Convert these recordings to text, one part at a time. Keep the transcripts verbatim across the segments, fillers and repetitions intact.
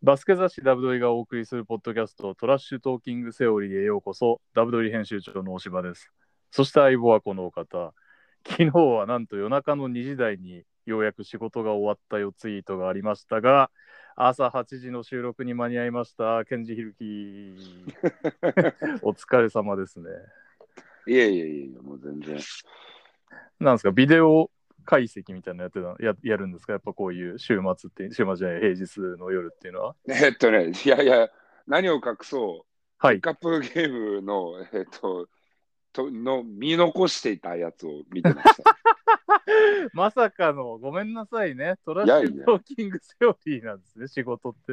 バスケ雑誌ダブドリがお送りするポッドキャストトラッシュトーキングセオリーへようこそ。ダブドリ編集長の大柴です。そして相棒はこのお方。昨日はなんと夜中のにじ台にようやく仕事が終わったよツイートがありましたが、朝はちじの収録に間に合いました。ケンジヒルキお疲れ様ですね。 いやいやいや、もう全然。 なんですか、ビデオ解析みたいなのやってたややるんですか、やっぱこういう週末って、週末じゃない、平日の夜っていうのは。 えっとね、いやいや、何を隠そう、 はい、 ピックアップゲームの、えっと、との見残していたやつを見てました。 まさかの、ごめんなさいね、トラッシュいやいや。 トーキングセオリーなんですね、仕事って。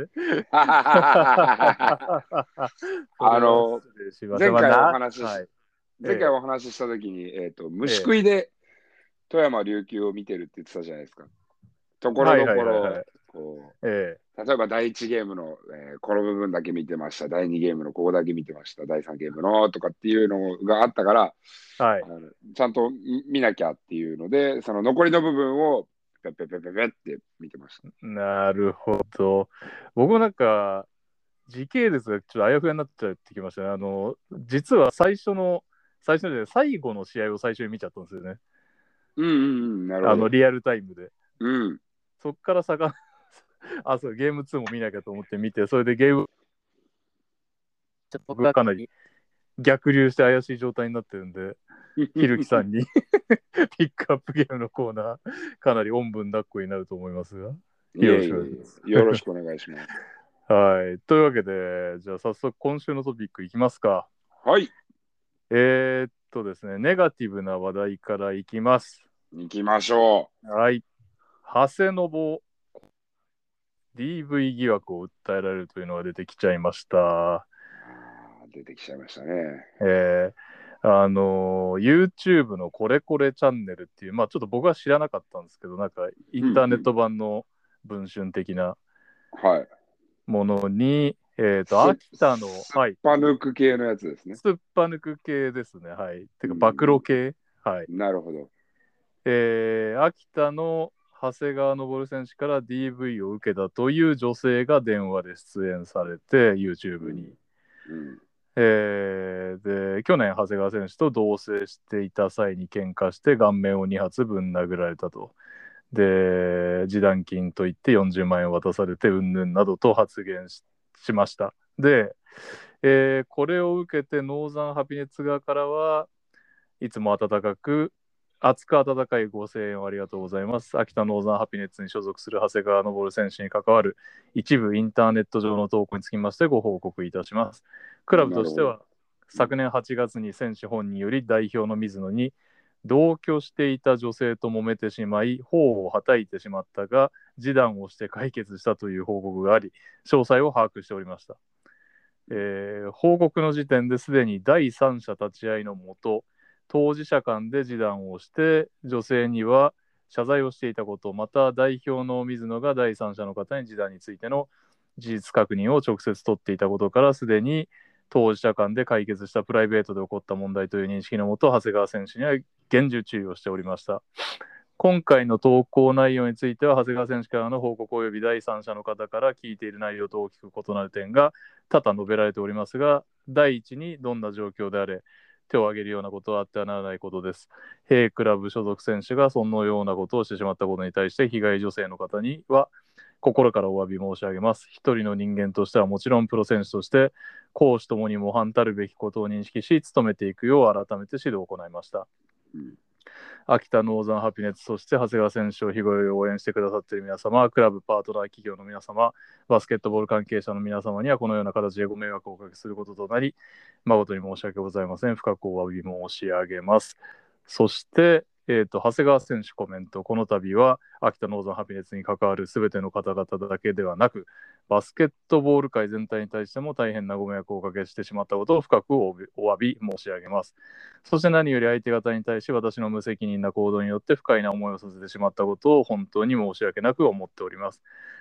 あの、前回お話しし、 はい、 前回お話ししたときに、えっと、虫え食いで富山琉球を見てるって言ってたじゃないですか。ところどこはいはいはいはろい、 こう、 え例えばだいいちゲームの、えーこの部分だけ見てました、だいにゲームのここだけ見てました、だいさんゲームのとかっていうのがあったから、 はい、 あのちゃんと見なきゃっていうので、その残りの部分をペッペッペッペッペッって見てました。 なるほど。僕もなんか、時系列がちょっとあやふやになっちゃってきましたね。あの、実は最初の、最初で最後の試合を最初に見ちゃったんですよね。 うんうんうん、なるほど。 あの、リアルタイムで。 うん。 そっからさか、あ、そう、ゲームツーも見なきゃと思って見て、それでゲーム、ちょっと僕がかなり逆流して怪しい状態になってるんで、ひるきさんにピックアップゲームのコーナー、かなりおんぶん抱っこになると思いますが、よろしくお願いします。 よろしくお願いします。 はい。というわけで、じゃあ早速今週のトピックいきますか。 はい。 えー、っとですね、ネガティブな話題からいきます。 行きましょう。はい。長谷信 ディーブイ 疑惑を訴えられるというのが出てきちゃいました。 あ出てきちゃいましたね。 えー、あの YouTube のこれこれチャンネルっていう、まあちょっと僕は知らなかったんですけど、なんかインターネット版の文春的なものに、うんうん、えっ、ー、と、秋田の、 はい。スッパ抜く系のやつですね。 スッパ抜く系ですね。はい。てか、暴露系、うん、はい。 なるほど。 えー、秋田の長谷川昇選手から ディーブイ を受けたという女性が電話で出演されて YouTube に、うんうん、えー、で去年長谷川選手と同棲していた際に喧嘩して顔面をに発ぶん殴られたと。で示談金といってよんじゅうまん円を渡されてうんぬんなどと発言 し, しました。で、えー、これを受けてノーザンハピネッツ側からはいつも温かく熱く温かいご声援をありがとうございます。秋田ノーザンハピネッツに所属する長谷川昇選手に関わる一部インターネット上の投稿につきましてご報告いたします。クラブとしては昨年はちがつに選手本人より代表の水野に同居していた女性と揉めてしまい頬をはたいてしまったが示談をして解決したという報告があり詳細を把握しておりました。えー、報告の時点ですでに第三者立ち会いのもと当事者間で示談をして女性には謝罪をしていたこと、また代表の水野が第三者の方に示談についての事実確認を直接取っていたことからすでに当事者間で解決したプライベートで起こった問題という認識のもと長谷川選手には厳重注意をしておりました。今回の投稿内容については長谷川選手からの報告及び第三者の方から聞いている内容と大きく異なる点が多々述べられておりますが、第一にどんな状況であれ手を挙げるようなことはあってはならないことです。弊クラブ所属選手がそのようなことをしてしまったことに対して被害女性の方には心からお詫び申し上げます。一人の人間としてはもちろんプロ選手として公私ともに模範たるべきことを認識し努めていくよう改めて指導を行いました。うん秋田ノーザンハピネッツ、そして長谷川選手を日頃応援してくださっている皆様、クラブパートナー企業の皆様、バスケットボール関係者の皆様にはこのような形でご迷惑をおかけすることとなり、誠に申し訳ございません。深くお詫び申し上げます。そして、えーと、長谷川選手コメント、この度は秋田ノーザンハピネッツに関わるすべての方々だけではなく、バスケットボール界全体に対しても大変なご迷惑をおかけしてしまったことを深くお詫び申し上げます。そして何より相手方に対し私の無責任な行動によって不快な思いをさせてしまったことを本当に申し訳なく思っております。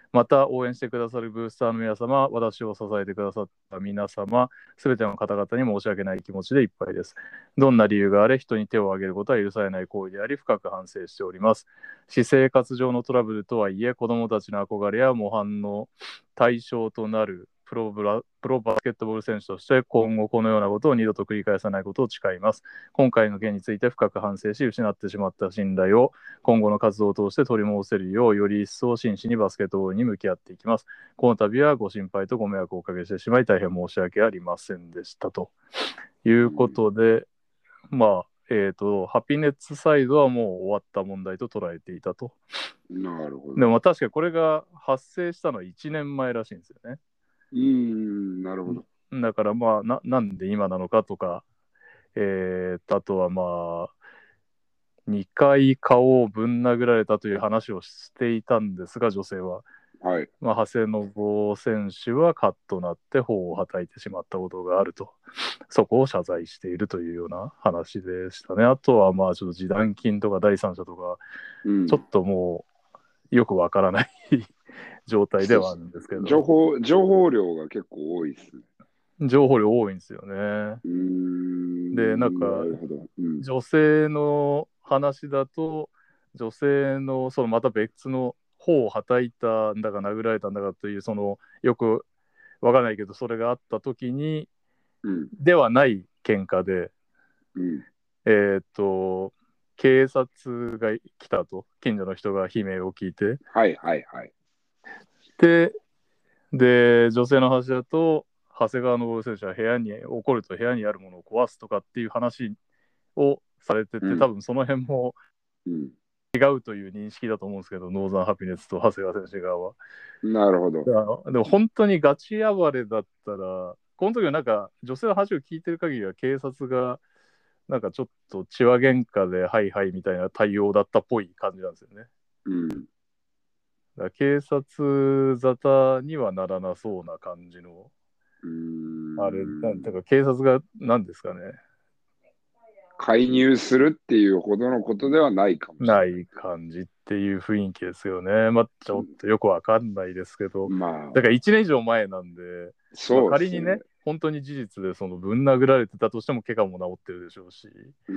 また応援してくださるブースターの皆様、私を支えてくださった皆様、すべての方々に申し訳ない気持ちでいっぱいです。どんな理由があれ、人に手を挙げることは許されない行為であり、深く反省しております。私生活上のトラブルとはいえ、子どもたちの憧れや模範の対象となるプロブラプロバスケットボール選手として、今後このようなことを二度と繰り返さないことを誓います。今回の件について深く反省し、失ってしまった信頼を今後の活動を通して取り戻せるよう、より一層真摯にバスケットボールに向き合っていきます。この度はご心配とご迷惑をおかけしてしまい、大変申し訳ありませんでしたということで、うん、まあ、えっと、ハピネッツサイドはもう終わった問題と捉えていたと。 なるほど。 でも確かにこれが発生したのはいちねんまえらしいんですよね。 うーん、なるほど。 だからまあ な, なんで今なのかとか、えー、あとはまあにかい顔をぶん殴られたという話をしていたんですが、女性は、 はい。 まあ、長谷信選手はカッとなって頬をはたいてしまったことがあると、そこを謝罪しているというような話でしたね。あとはまあちょっと示談金とか第三者とか、うん、ちょっともうよくわからない状態ではあるんですけど、 情報情報量が結構多いですね。 情報量多いんですよね。 うーん、 で、なんか、うん、女性の話だと、女性のそのまた別の頬をはたいたんだか殴られたんだかという、そのよくわからないけど、それがあった時に、うん、ではない喧嘩で、うん、えっと、警察が来たと、近所の人が悲鳴を聞いて、 はいはいはい。 で、で女性の話だと、長谷川昇選手は部屋に怒ると部屋にあるものを壊すとかっていう話をされてて、うん、多分その辺も違うという認識だと思うんですけど、ノーザンハピネスと長谷川選手側は。 なるほど。 でも本当にガチ暴れだったら、この時はなんか女性の話を聞いてる限りは警察がなんかちょっと血話喧嘩ではいはいみたいな対応だったっぽい感じなんですよね。うん、だから警察沙汰にはならなそうな感じの、うんあれ、なんていうか警察が何ですかね。 介入するっていうほどのことではないかもしれない。 ない感じっていう雰囲気ですよね。まあ、ちょっとよくわかんないですけど、うん、まあ、だからいちねん以上前なんで、そう、ね、まあ、仮にね、本当に事実でそのぶん殴られてたとしても怪我も治ってるでしょうし、うん、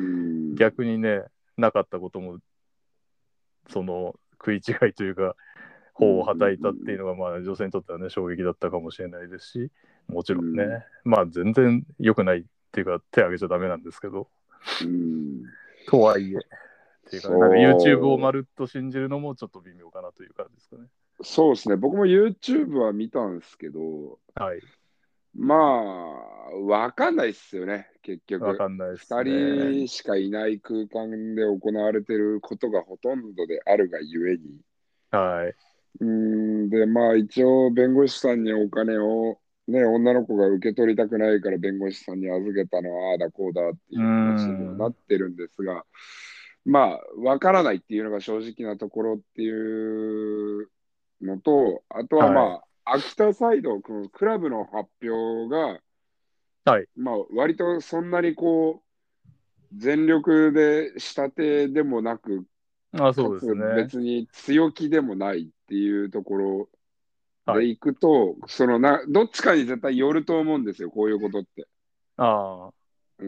逆にね、なかったことも、その食い違いというか、頬をはたいたっていうのが、まあ、女性にとってはね、衝撃だったかもしれないですし、もちろんね、うん、まあ、全然良くないっていうか、手挙げちゃダメなんですけど、うん、とはいえ、っていうか、ね、なんか YouTube をまるっと信じるのもちょっと微妙かなという感じですかね。 そうですね、僕も YouTube は見たんですけど、はい、まあ、わかんないっすよね、結局。 わかんないっすね。 ふたりしかいない空間で行われてることがほとんどであるがゆえに。 はい。 うんで、まあ一応弁護士さんにお金を、ね、女の子が受け取りたくないから弁護士さんに預けたのはああだこうだっていう話にはなってるんですが、まあ、わからないっていうのが正直なところっていうのと、あとはまあ、はい、秋田サイド、このクラブの発表が、はい、まあ、割とそんなにこう、全力で仕立てでもなく、 あ、そうですね、 別に強気でもないっていうところでいくと、はい、そのな、どっちかに絶対寄ると思うんですよ、こういうことって。 ああ。 うん、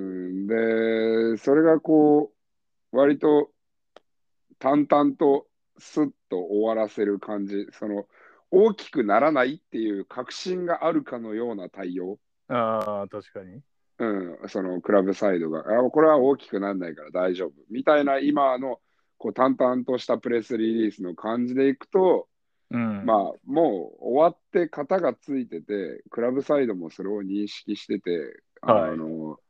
で、それがこう、割と淡々とスッと終わらせる感じ、その大きくならないっていう確信があるかのような対応。 ああ、確かに。 うん、そのクラブサイドが、あ、これは大きくならないから大丈夫。みたいな今のこう淡々としたプレスリリースの感じでいくと、うん、まあもう終わって型がついてて、クラブサイドもそれを認識してて、あの、はい、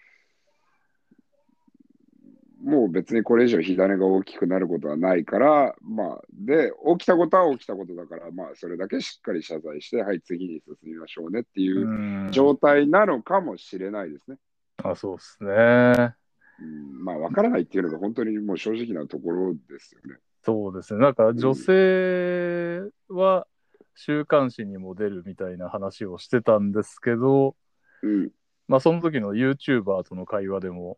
もう別にこれ以上火種が大きくなることはないから、まあ、で、起きたことは起きたことだから、まあ、それだけしっかり謝罪して、はい、次に進みましょうねっていう状態なのかもしれないですね。 あ、そうですね。 うん、まあ、わからないっていうのが本当にもう正直なところですよね。 そうですね。なんか女性は週刊誌にも出るみたいな話をしてたんですけど、うん、まあその時の YouTuber との会話でも、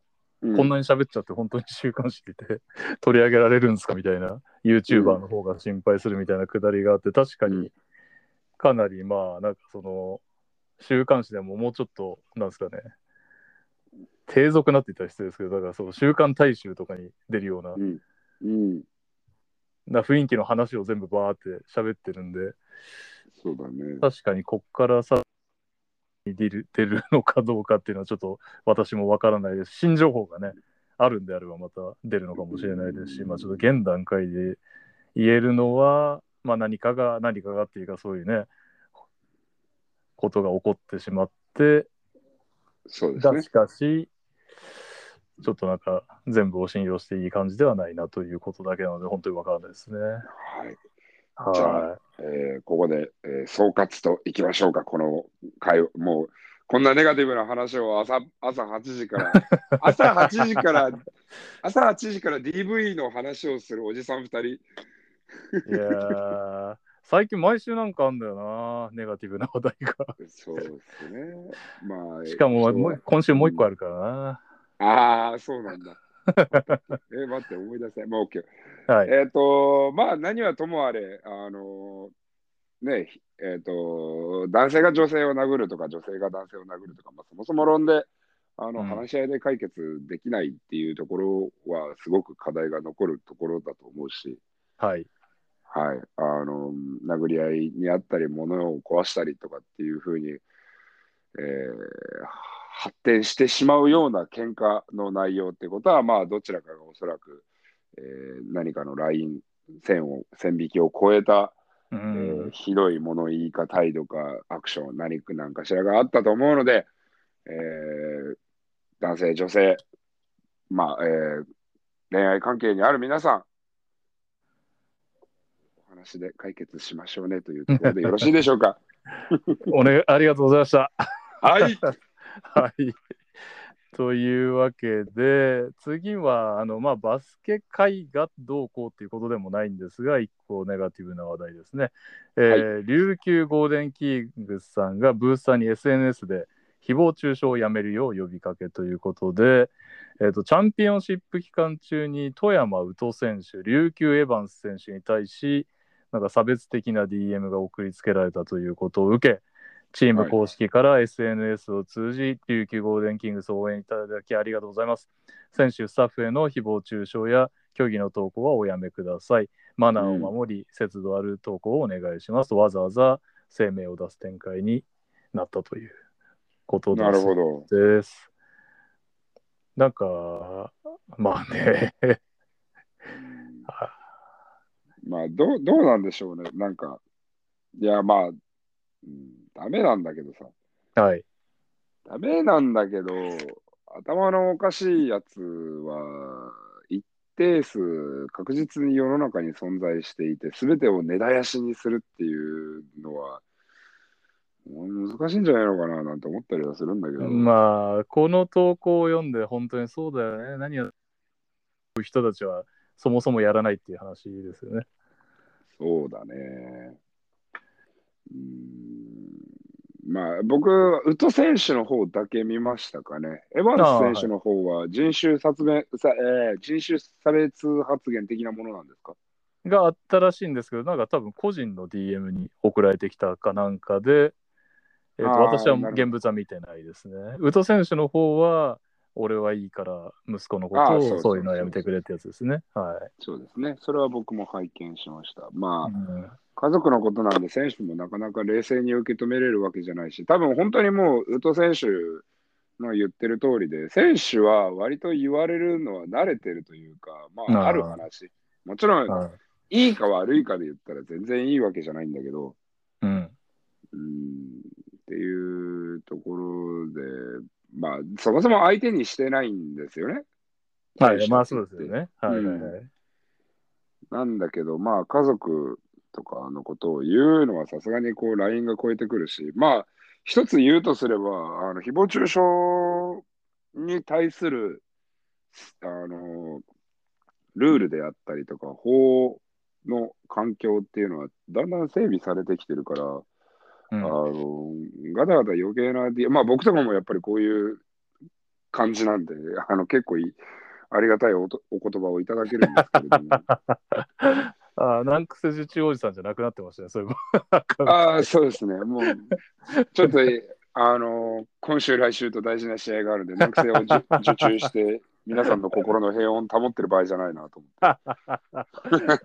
こんなに喋っちゃって本当に週刊誌で取り上げられるんですかみたいな YouTuber の方が心配するみたいなくだりがあって、確かにかなりまあなんかその週刊誌でももうちょっとなんですかね、低俗なって言ったら失礼ですけど、だからその週刊大衆とかに出るような、 うんうんな雰囲気の話を全部バーって喋ってるんで、 そうだね。 確かにこっからさに出る、出るのかどうかっていうのはちょっと私もわからないです。新情報がね、あるんであればまた出るのかもしれないですし、まあちょっと現段階で言えるのは、まあ何かが、何かがっていうかそういうね、ことが起こってしまって、 そうですね。 しかし、ちょっとなんか全部を信用していい感じではないなということだけなので、本当にわからないですね。 はい。 はい。 じゃあ、えーここで、えー総括といきましょうか、この回を。もう、こんなネガティブな話を朝、朝はちじから、朝はちじから、朝はちじから ディーブイ の話をするおじさんふたり。いやー、最近毎週なんかあんだよな、ネガティブな話題が。 そうですね。まあ、 しかももう今週もう一個ある。 るからな。 うん、ああ、そうなんだ。え、待って、思い出せ。まあ、OK。 はい。 えっ、と、まあ、何はともあれ、あのね、えっ、と、男性が女性を殴るとか、女性が男性を殴るとか、まあ、そもそも論で、あの、 うん、 話し合いで解決できないっていうところは、すごく課題が残るところだと思うし、 はい。 はい、あの、殴り合いにあったり、物を壊したりとかっていうふうに、えー発展してしまうような喧嘩の内容ってことは、まあ、どちらかがおそらく、えー何かのライン、線を、線引きを超えた、 うえーん、 ひどい物言いか態度かアクション、何かなんかしらがあったと思うので、えー男性、女性、まあ、えー恋愛関係にある皆さん、お話で解決しましょうねというところでよろしいでしょうか。 おね、ありがとうございました。 はい。 はい。というわけで、次はあの、まあ、バスケ界がどうこうっていうことでもないんですが、一個ネガティブな話題ですね。えはいー琉球ゴールデンキーグスさんがブースターに エスエヌエス で誹謗中傷をやめるよう呼びかけということで、えーと、チャンピオンシップ期間中に富山宇都選手、琉球エヴァンス選手に対し、なんか差別的な ディーエム が送りつけられたということを受け、チーム公式から エスエヌエス を通じ、琉球ゴールデンキングスを応援いただきありがとうございます。選手、スタッフへの誹謗中傷や虚偽の投稿はおやめください。マナーを守り、節度ある投稿をお願いしますと、わざわざ声明を出す展開になったということだそうです。なんか、まあね。 まあ、どう、どうなんでしょうね。なんか、いや、まあ、うん、ダメなんだけどさ。 はい。 ダメなんだけど、頭のおかしいやつは、一定数確実に世の中に存在していて、すべてを根絶やしにするっていうのは、難しいんじゃないのかななんて思ったりはするんだけど。 まあ、この投稿を読んで本当にそうだよね。何を人たちはそもそもやらないっていう話ですよね。 そうだね。うーん、まあ、僕、ウト選手の方だけ見ましたかね。エヴァンス選手の方は人種殺別、さえー人種差別発言的なものなんですか？ があったらしいんですけど、なんか多分個人の ディーエム に送られてきたかなんかで、えーと、私ああ、 はなるほど。 現物は見てないですね。宇都選手の方は、俺はいいから息子のこああ、 とをそうそうそういうのはやめそうそう。 てくれってやつですね。はそうですね。それは僕も拝見しました。 い。 まあ、 うん、 家族のことなんで選手もなかなか冷静に受け止めれるわけじゃないし、多分本当にもう、宇都選手の言ってる通りで、選手は割と言われるのは慣れてるというか、まあ、あるあ話。もちろん、 あ、 いいか悪いかで言ったら全然いいわけじゃないんだけど、 うん。 うーん、っていうところで、まあ、そもそも相手にしてないんですよね、選はい、まあ手たちって。 そうですよね。はいはいうん。 はい。 なんだけど、まあ、家族とかのことを言うのはさすがにこう、ラインが超えてくるし、まあ、一つ言うとすれば、あの、誹謗中傷に対する、あの、ルールであったりとか、法の環境っていうのは、だんだん整備されてきてるから、あうん。 の、ガタガタ余計な、まあ僕とかもやっぱりこういう感じなんで、あの結構いいありがたい お, お言葉をいただけるんですけれども。 ああ、ナンクセジチおじさんじゃなくなってましたね、そういうああ、そうですね。もう、ちょっと、あの、今週、来週と大事な試合があるんで、難癖を受受注して、皆さんの心の平穏を保ってる場合じゃないなと思って。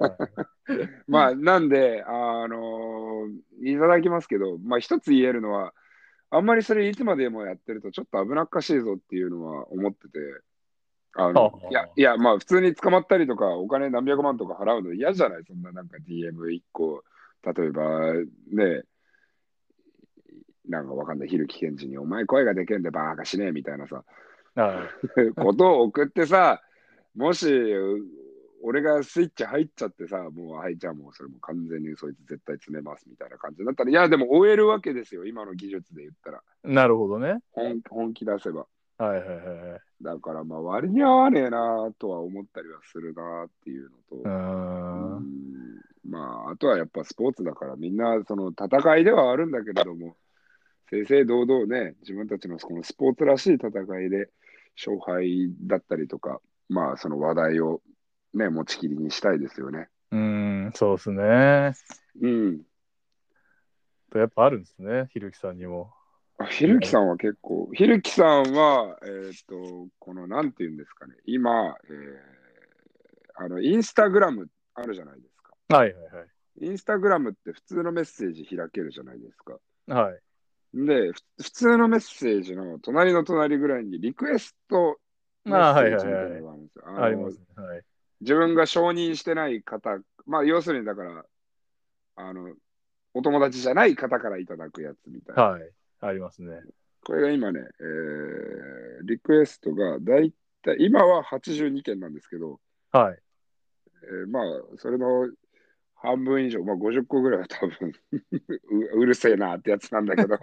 まあ、なんで、あの、いただきますけど、まあ、一つ言えるのは、あんまりそれいつまでもやってるとちょっと危なっかしいぞっていうのは思ってて、あの、いや、いや、まあ普通に捕まったりとか、お金何百万とか払うの嫌じゃないそんななんか ディーエムいっ 個、例えばね、なんかわかんない、ひるきけんじに、お前声がでけんでバーカしねえみたいなさ、 はい。 ことを送ってさ、もし、俺がスイッチ入っちゃってさ、もう、はい、じゃあもうそれも完全にそいつ絶対詰めますみたいな感じだったら、いや、でも終えるわけですよ、今の技術で言ったら。 なるほどね。 本本気出せば。 はいはいはいはい。 だからまあ割に合わねえなとは思ったりはするなっていうのと、 うーうーん。 ん、まああとはやっぱスポーツだからみんなその戦いではあるんだけれども、正々堂々ね、自分たちのこのスポーツらしい戦いで勝敗だったりとか、まあその話題をね、持ちきりにしたいですよね。 うーん、そうですね。 うん。 やっぱあるんですね、ひるきさんにも。 ひるきさんは結構、ひるきさんは、えーっと、このなんていうんですかね、今、えーあの、インスタグラムあるじゃないですか。 はいはいはい。 インスタグラムって普通のメッセージ開けるじゃないですか。 はい。 で、ふ普通のメッセージの隣の隣ぐらいにリクエストああ、はいメッセージみたいなはいはい。 のがあるんですよ。あの、 ありますね。はい。 自分が承認してない方、まあ、要するにだから、あの、お友達じゃない方からいただくやつみたいな。 はい。ありますね。 これが今ね、えー、リクエストがだいたい、今ははちじゅうにけんなんですけど、 はい。 えーまあ、それの半分以上、まあごじゅっこぐらいは多分う、うるせえなってやつなんだけど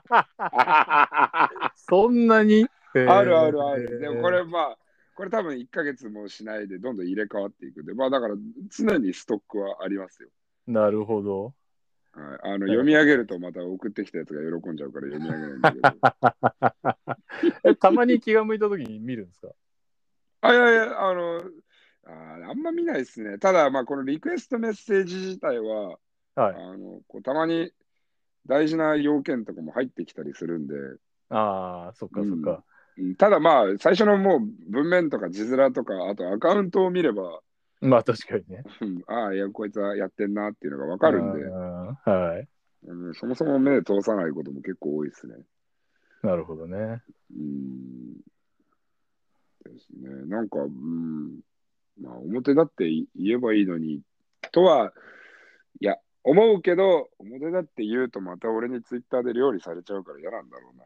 そんなに、えあるあーるある。でもこえれまあ、これ多分いっかげつもしないでどんどん入れ替わっていくんで、まあだから常にストックはありますよ。 ーなるほど。 はい、あのえ読み上げるとまた送ってきたやつが喜んじゃうから読み上げないんだけど。 えたまに気が向いたときに見るんですか？ あ、いやいや、あの、あ、あんま見ないですね。ただ、まあこのリクエストメッセージ自体は、 はい。 あの、こうたまに大事な要件とかも入ってきたりするんで、 ああ、そっうん。 かそっか。 ただまあ、最初のもう文面とか字面とか、あとアカウントを見れば、 まあ確かにね。 うん、ああ、いや、こいつはやってんなっていうのがわうかるんで、 ん、はい。 うん、そもそも目通さないことも結構多いですね。 なるほどね。 うん、ですね。なんか、うん、まあ、表だって言えばいいのに、とは、いや、思うけど、表だって言うとまた俺にツイッターで料理されちゃうから嫌なんだろうな。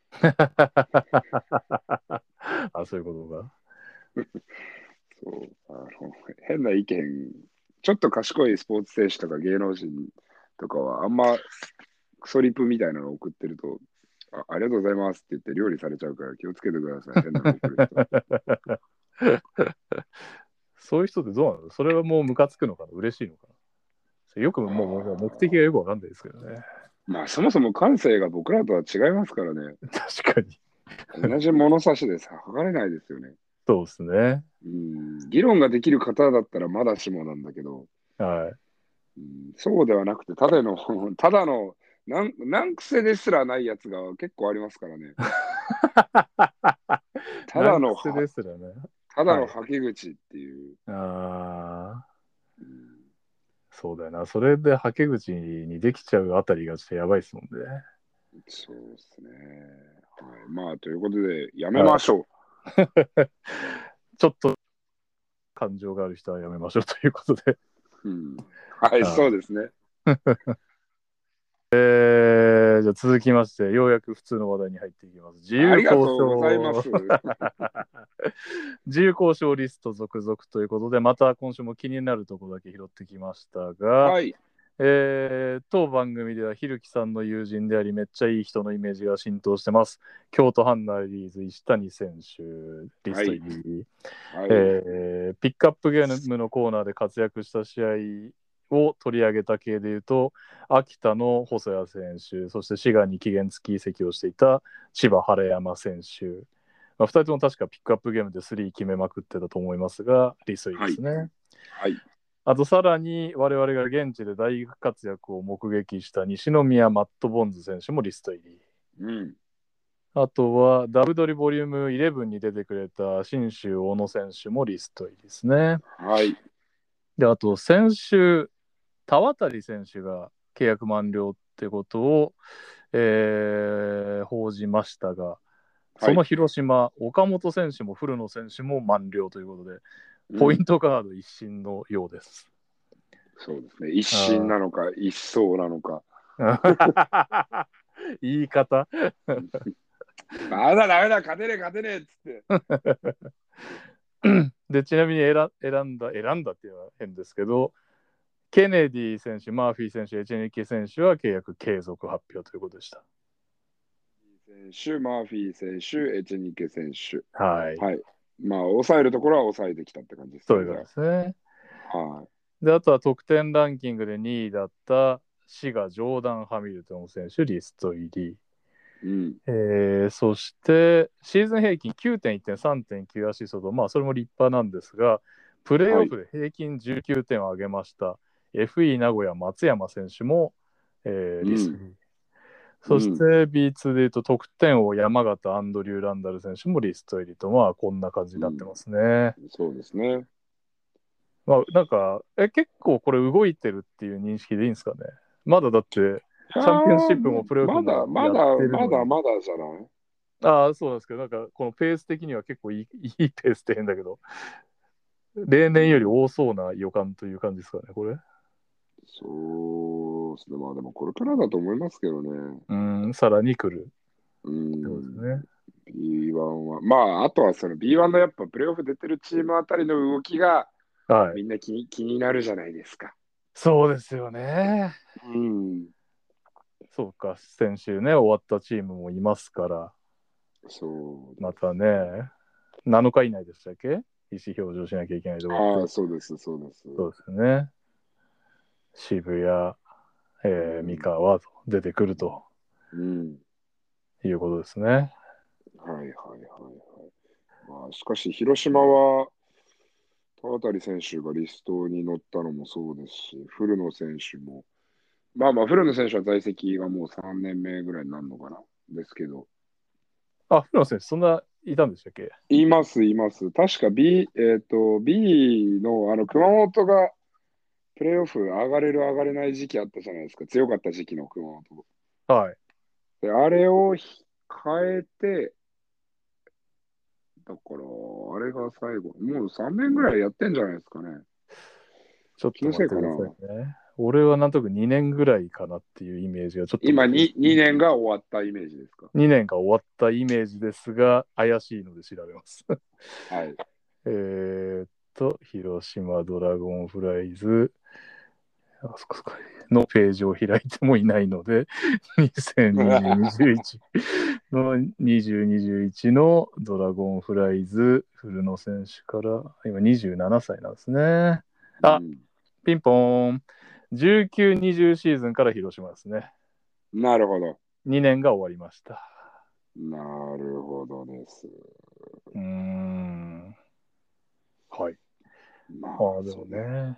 あ、そういうことか。 そう、あの、変な意見、ちょっと賢いスポーツ選手とか芸能人とかは、あんまクソリプみたいなのを送ってると、あ、ありがとうございますって言って料理されちゃうから気をつけてください。変なの送る人。 そういう人ってどうなの？それはもうムカつくのかな？嬉しいのかな？よくもう目的がよくわかんないですけどね。 まあ、そもそも感性が僕らとは違いますからね。 確かに。 同じ物差しでさ、測れないですよね。 そうですね。 うん、議論ができる方だったらまだしもなんだけど、 はい。 うん、そうではなくて、ただの、ただの、なん、難癖ですらないやつが結構ありますからね。ただ難のは、 癖ですらね。 ただはい。 のはけ口っていう。 ああ、 うん、 そうだよな。それではけ口にできちゃうあたりがちょっとやばいですもんね。 そうですね。はい。まあ、ということで、やめはい。 ましょちょっと感情がある人はやめましょうということで。 う。うん。はい、 はい。 そうですね。 えー、じゃあ続きまして、ようやく普通の話題に入っていきます。自由ありが交とうございま渉。 す。 自由交渉リスト続々ということで、また今週も気になるところだけ拾ってきましたが、 はい。 えー、当番組ではひるきさんの友人でありめっちゃいい人のイメージが浸透してます。京都ハンナリーズ石谷選手リスト入り、 はい。 えーピックアップゲームのコーナーで活躍した試合を取り上げた系でいうと秋田の細谷選手、そして滋賀に期限付き移籍をしていた千葉晴山選手、 まあ、ふたりとも確かピックアップゲームでスリー決めまくってたと思いますが、リストイですね。はい。 はい、 あとさらに我々が現地で大活躍を目撃した西宮マット・ボンズ選手もリスト入り。 うん、 あとはダブドリボリュームじゅういちに出てくれた信州小野選手もリスト入りですね。 はい。で、 あと先週、田渡選手が契約満了ってことを、えー、報じましたが、その広島、はい、岡本選手も古野選手も満了ということで、ポイントガード一新のようです。 うん、そうですね。一新なのか、一層なのか。 言い方あだ、ダメだ、勝てねえ、勝てねえっつって。 で、ちなみに選選んだ、選んだっていうのは変ですけど、ケネディ選手、マーフィー選手、エチェニケ選手は契約継続発表ということでした。 選手、マーフィー選手、エチェニケ選手。 はい。 はい。まあ、抑えるところは抑えてきたって感じですね。 そういうことですね。 はい。 で、あとは得点ランキングでにいだった滋賀ジョーダン・ハミルトン選手リスト入り。 うんえー、そしてシーズン平均 きゅうてんいってん、さんてんきゅう アシストと、まあそれも立派なんですが、プレーオフで平均じゅうきゅうてんを挙げました、はい、エフイー 名古屋松山選手も、えー、リスト入り。うん、そして ビーツー でいうと得点を山形アンドリュー・ランダル選手もリスト入りと、まあこんな感じになってますね。 うん、そうですね。 まあ、なんかえ結構これ動いてるっていう認識でいいんですかね。まだだってチャンピオンシップもプレーオフもやってるのに、 まだまだまだまだじゃない。 ああ、そうなんですけど、なんかこのペース的には結構いいいいペースって変だけど、例年より多そうな予感という感じですかね、これ。 そうですね、まあでもこれからだと思いますけどね。 うん、さらに来る。 うん。 そうですね。 ビーワン は、まあ、あとはその ビーワン のやっぱプレーオフ出てるチームあたりの動きが、はい、みんな気に気になるじゃないですか。 そうですよね。 うん。 そうか、先週ね、終わったチームもいますから、 そう。 またね、なのか以内でしたっけ、意思表示をしなきゃいけないところって。 ああ、そうです、そうです。 そうですね。渋谷、えー、三河と出てくると、うん、いうことですね。はいはいはいはいはい。まあ、しかし、広島は、田渡選手がリストに載ったのもそうですし、古野選手も、まあまあ、古野選手は在籍がもうさんねんめぐらいになるのかな、ですけど。 あ、古野選手、そんないたんでしたっけ？ います、います。確か B、えっと、B の、あの、熊本が、プレーオフ上がれる上がれない時期あったじゃないですか。強かった時期の熊本。 はい。 で、あれを変えて、だから、あれが最後。もうさんねんぐらいやってんじゃないですかね。 ちょっと待ってくださいね。俺はなんとなくにねんぐらいかなっていうイメージがちょっと。 今 2, 2年が終わったイメージですか？ に 年が終わったイメージですが、怪しいので調べます。 はい。 えーっと、広島ドラゴンフライズのページを開いてもいないので、にせんにじゅう、にじゅういちのにじゅう、にじゅういちのドラゴンフライズ、古野選手から、今にじゅうななさいなんですね。あ、うん、ピンポーン。じゅうきゅう、にじゅうシーズンから広島ですね。 なるほど。 にねんが終わりました。 なるほどです。 うーん。はい。まあ、あでもね、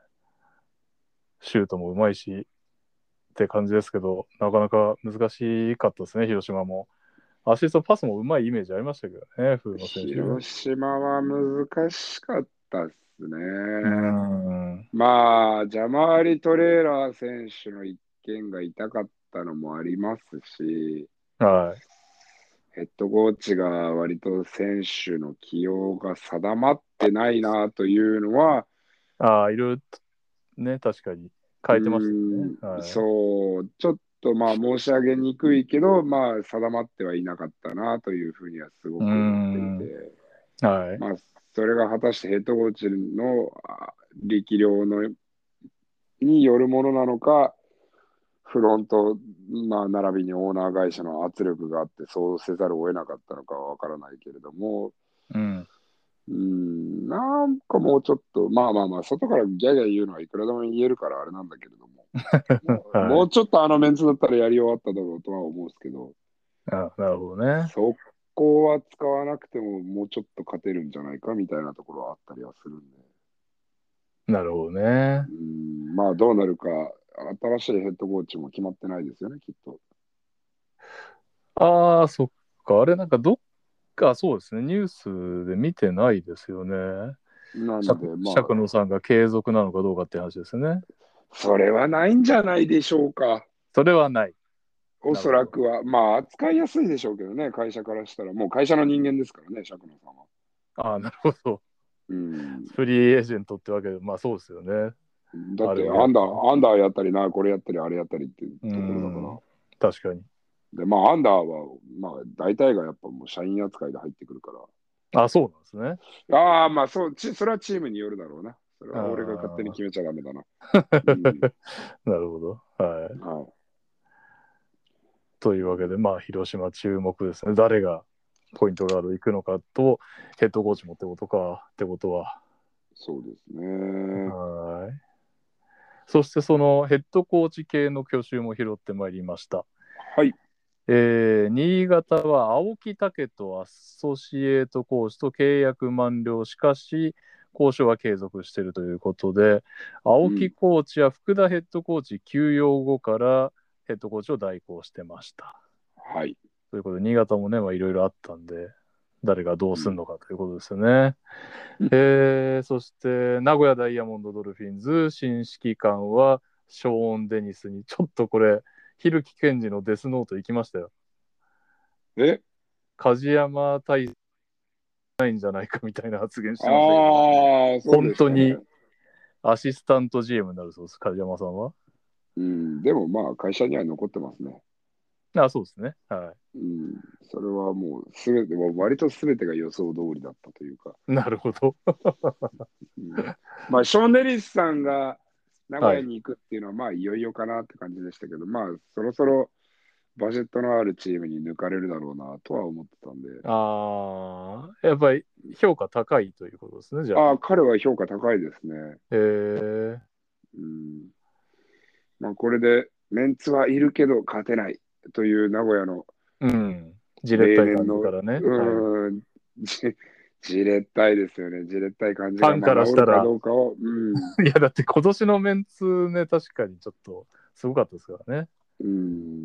シュートもうまいしって感じですけど、なかなか難しかったですね、広島も。アシストパスもうまいイメージありましたけどね、古野選手。 広島は難しかったっすね。うんまあ、ジャマーリ・トレーラー選手の一件が痛かったのもありますし、 はい。 ヘッドコーチが割と選手の起用が定まってないなというのは、 ああ、いろいろね、確かに変えてましたね。 はい、そう、ちょっとまあ申し上げにくいけど、まあ定まってはいなかったなというふうにはすごく思っていて、はい、まあそれが果たしてヘッドコーチの力量のによるものなのか、フロント、まあ、並びにオーナー会社の圧力があって、そうせざるを得なかったのかはわからないけれども、うん、うんなんかもうちょっと、まあまあまあ、外からギャギャ言うのはいくらでも言えるからあれなんだけれども、もう、はい、もうちょっとあのメンツだったらやり終わっただろうとは思うんですけど、 あなるほどね。 そこは使わなくてももうちょっと勝てるんじゃないかみたいなところはあったりはするんで。 なるほどね。 うん、まあどうなるか、新しいヘッドコーチも決まってないですよね、きっと。 ああ、そっか。あれ、なんかどっか、そうですね。ニュースで見てないですよね。 なんで、 釈まあ、 釈野さんが継続なのかどうかって話ですね。 それはないんじゃないでしょうか。 それはない。 おそなるほど。 らくは。まあ、扱いやすいでしょうけどね、会社からしたら。もう会社の人間ですからね、釈野さんは。 ああ、なるほど。 うん。 フリーエージェントってわけで、まあそうですよね。 だって、 あれをやアンダってる。 ー、アンダーやったりな、これやったり、あれやったりっていううところだから。 ん。確かに。 で、まあ、アンダーは、まあ、大体がやっぱもう社員扱いで入ってくるかあ、そうなんですね。 ら。ああ、まあ、そう、ち、それはチームによるだろうな。それあは俺が勝手に決あ。 めちゃダメだな。うん。 なるほど。はい。 はというわけで、まあ、広島注目ですね。誰がポイントガード行くのかと、ヘッドコーチもってことか、ってことは。 い。そうですね。 はい。そして、そのヘッドコーチ系の去就も拾ってまいりました。 はい。 えー、新潟は青木武人アソシエートコーチと契約満了。しかし、交渉は継続しているということで、青木うん。 コーチや福田ヘッドコーチ休養後からヘッドコーチを代行してました。 はい。 ということで、新潟もね、まあいろいろあったんで、誰がどうするのかということですよね。 うん。 えー、そして、名古屋ダイヤモンドドルフィンズ、新指揮官はショーン・デニスに、ちょっとこれ、蛭木健二のデスノート行きましたよ。 え梶山対ないんじゃないかみたいな発言してましたけど、 ああ、そうでしたね。 本当にアシスタント ジーエム になるそうです、梶山さんは。 うん。でもまあ、会社には残ってますね。 あ、そうですね。はうん。それはもう、すべて、もう割とすべてが予想通りだったというか。 い。なるほど。 うん、まあ、ショーン・デリスさんが名古はい。 屋に行くっていうのは、まあ、いよいよかなって感じでしたけど、まあ、そろそろバジェットのあるチームに抜かれるだろうなとは思ってたんで。 ああ、やっぱり評価高いということですね、じゃあ。 ああ、彼は評価高いですね。 えー、 うん。まあ、これで、メンツはいるけど勝てないという名古屋のうん。じれったい感じ例年の、 からね。はい。 うーん、じ、じれったいですよね。じれったい感じが、 ファンからまあ治るかしたら、 どうかを、うん、 いや、だって今年のメンツね、確かにちょっとすごかったですからね。 うん。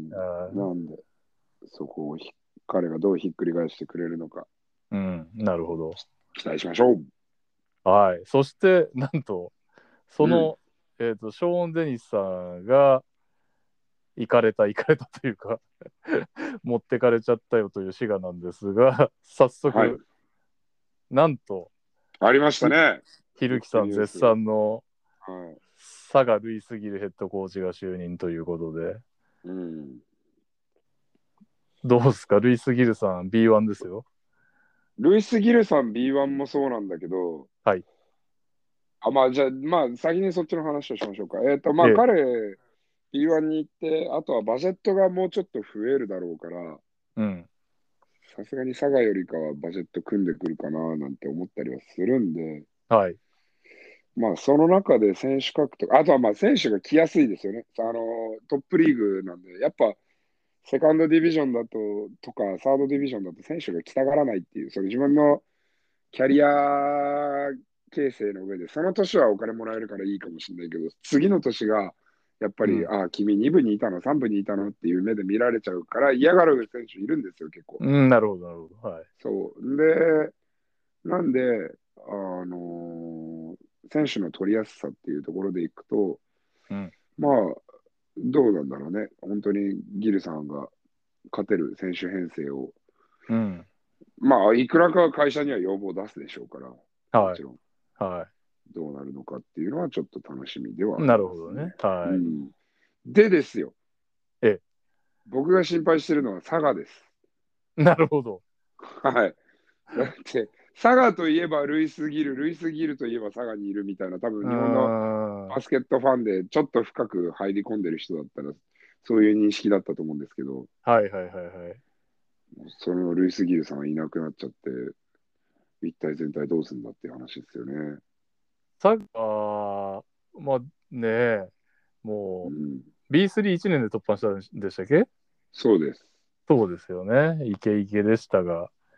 なんで、そこをひ彼がどうひっくり返してくれるのか、 うん、なるほど。 期待しましょう。 はい。そして、なんと、そうん。 の、えっ、と、ショーン・デニスさんが行かれた、行かれたというか持ってかれちゃったよという滋賀なんですが、早はい。 速、なんと、 ありましたね。 ひるビッきさん絶グニュース。 賛のはい。 佐賀ルイスギルヘッドコーチが就任ということで、 うん。 どうですか、ルイスギルさん ビーワン ですよ。 ルイス・ギルさん ビーワン もそうなんだけど、 はい。 あ、まあ、じゃあ、まあ、先にそっちの話をしましょうか。えっと、まあ、 ええ。 彼、ビーワン に行って、あとはバジェットがもうちょっと増えるだろうから、 うん。 さすがに佐賀よりかはバジェット組んでくるかななんて思ったりはするんで、 はい。 まあ、その中で選手獲得、あとはまあ、選手が来やすいですよね。あの、トップリーグなんで、やっぱ、セカンドディビジョンだと、とか、サードディビジョンだと選手が来たがらないっていう、その自分のキャリア形成の上で、その年はお金もらえるからいいかもしれないけど、次の年が、やっぱり、 うん。 ああ、君に部にいたの、さん部にいたのっていう目で見られちゃうから嫌がる選手いるんですよ、結構。 うん、なるほど、なるほど。はい。 そう。で、なんで、あのー選手の取りやすさっていうところでいくと、 うん。 まあ、どうなんだろうね。本当にギルさんが勝てる選手編成を、 うん。 まあ、いくらか会社には要望を出すでしょうから、もはい。 ちろん、 はどうなるのかっていうのはちょっと楽しみではい。 ありなるますね。 ほどね。はうん。でですよ、 い。え僕が心配してるのは佐賀です。 え。なるほど。 はい。だって、佐賀といえばルイス・ギル、ルイス・ギルといえば佐賀にいるみたいな、多うー分日本のん。 バスケットファンでちょっと深く入り込んでる人だったら、そういう認識だったと思うんですけど、 はいはいはいはい。 そのルイス・ギルさんがいなくなっちゃって、一体全体どうするんだっていう話ですよね。 サッカー、まあねえ、もうん、 う ビースリーいちねんで突破したんでしたっけ？ そうです。 そうですよね。イケイケでしたが。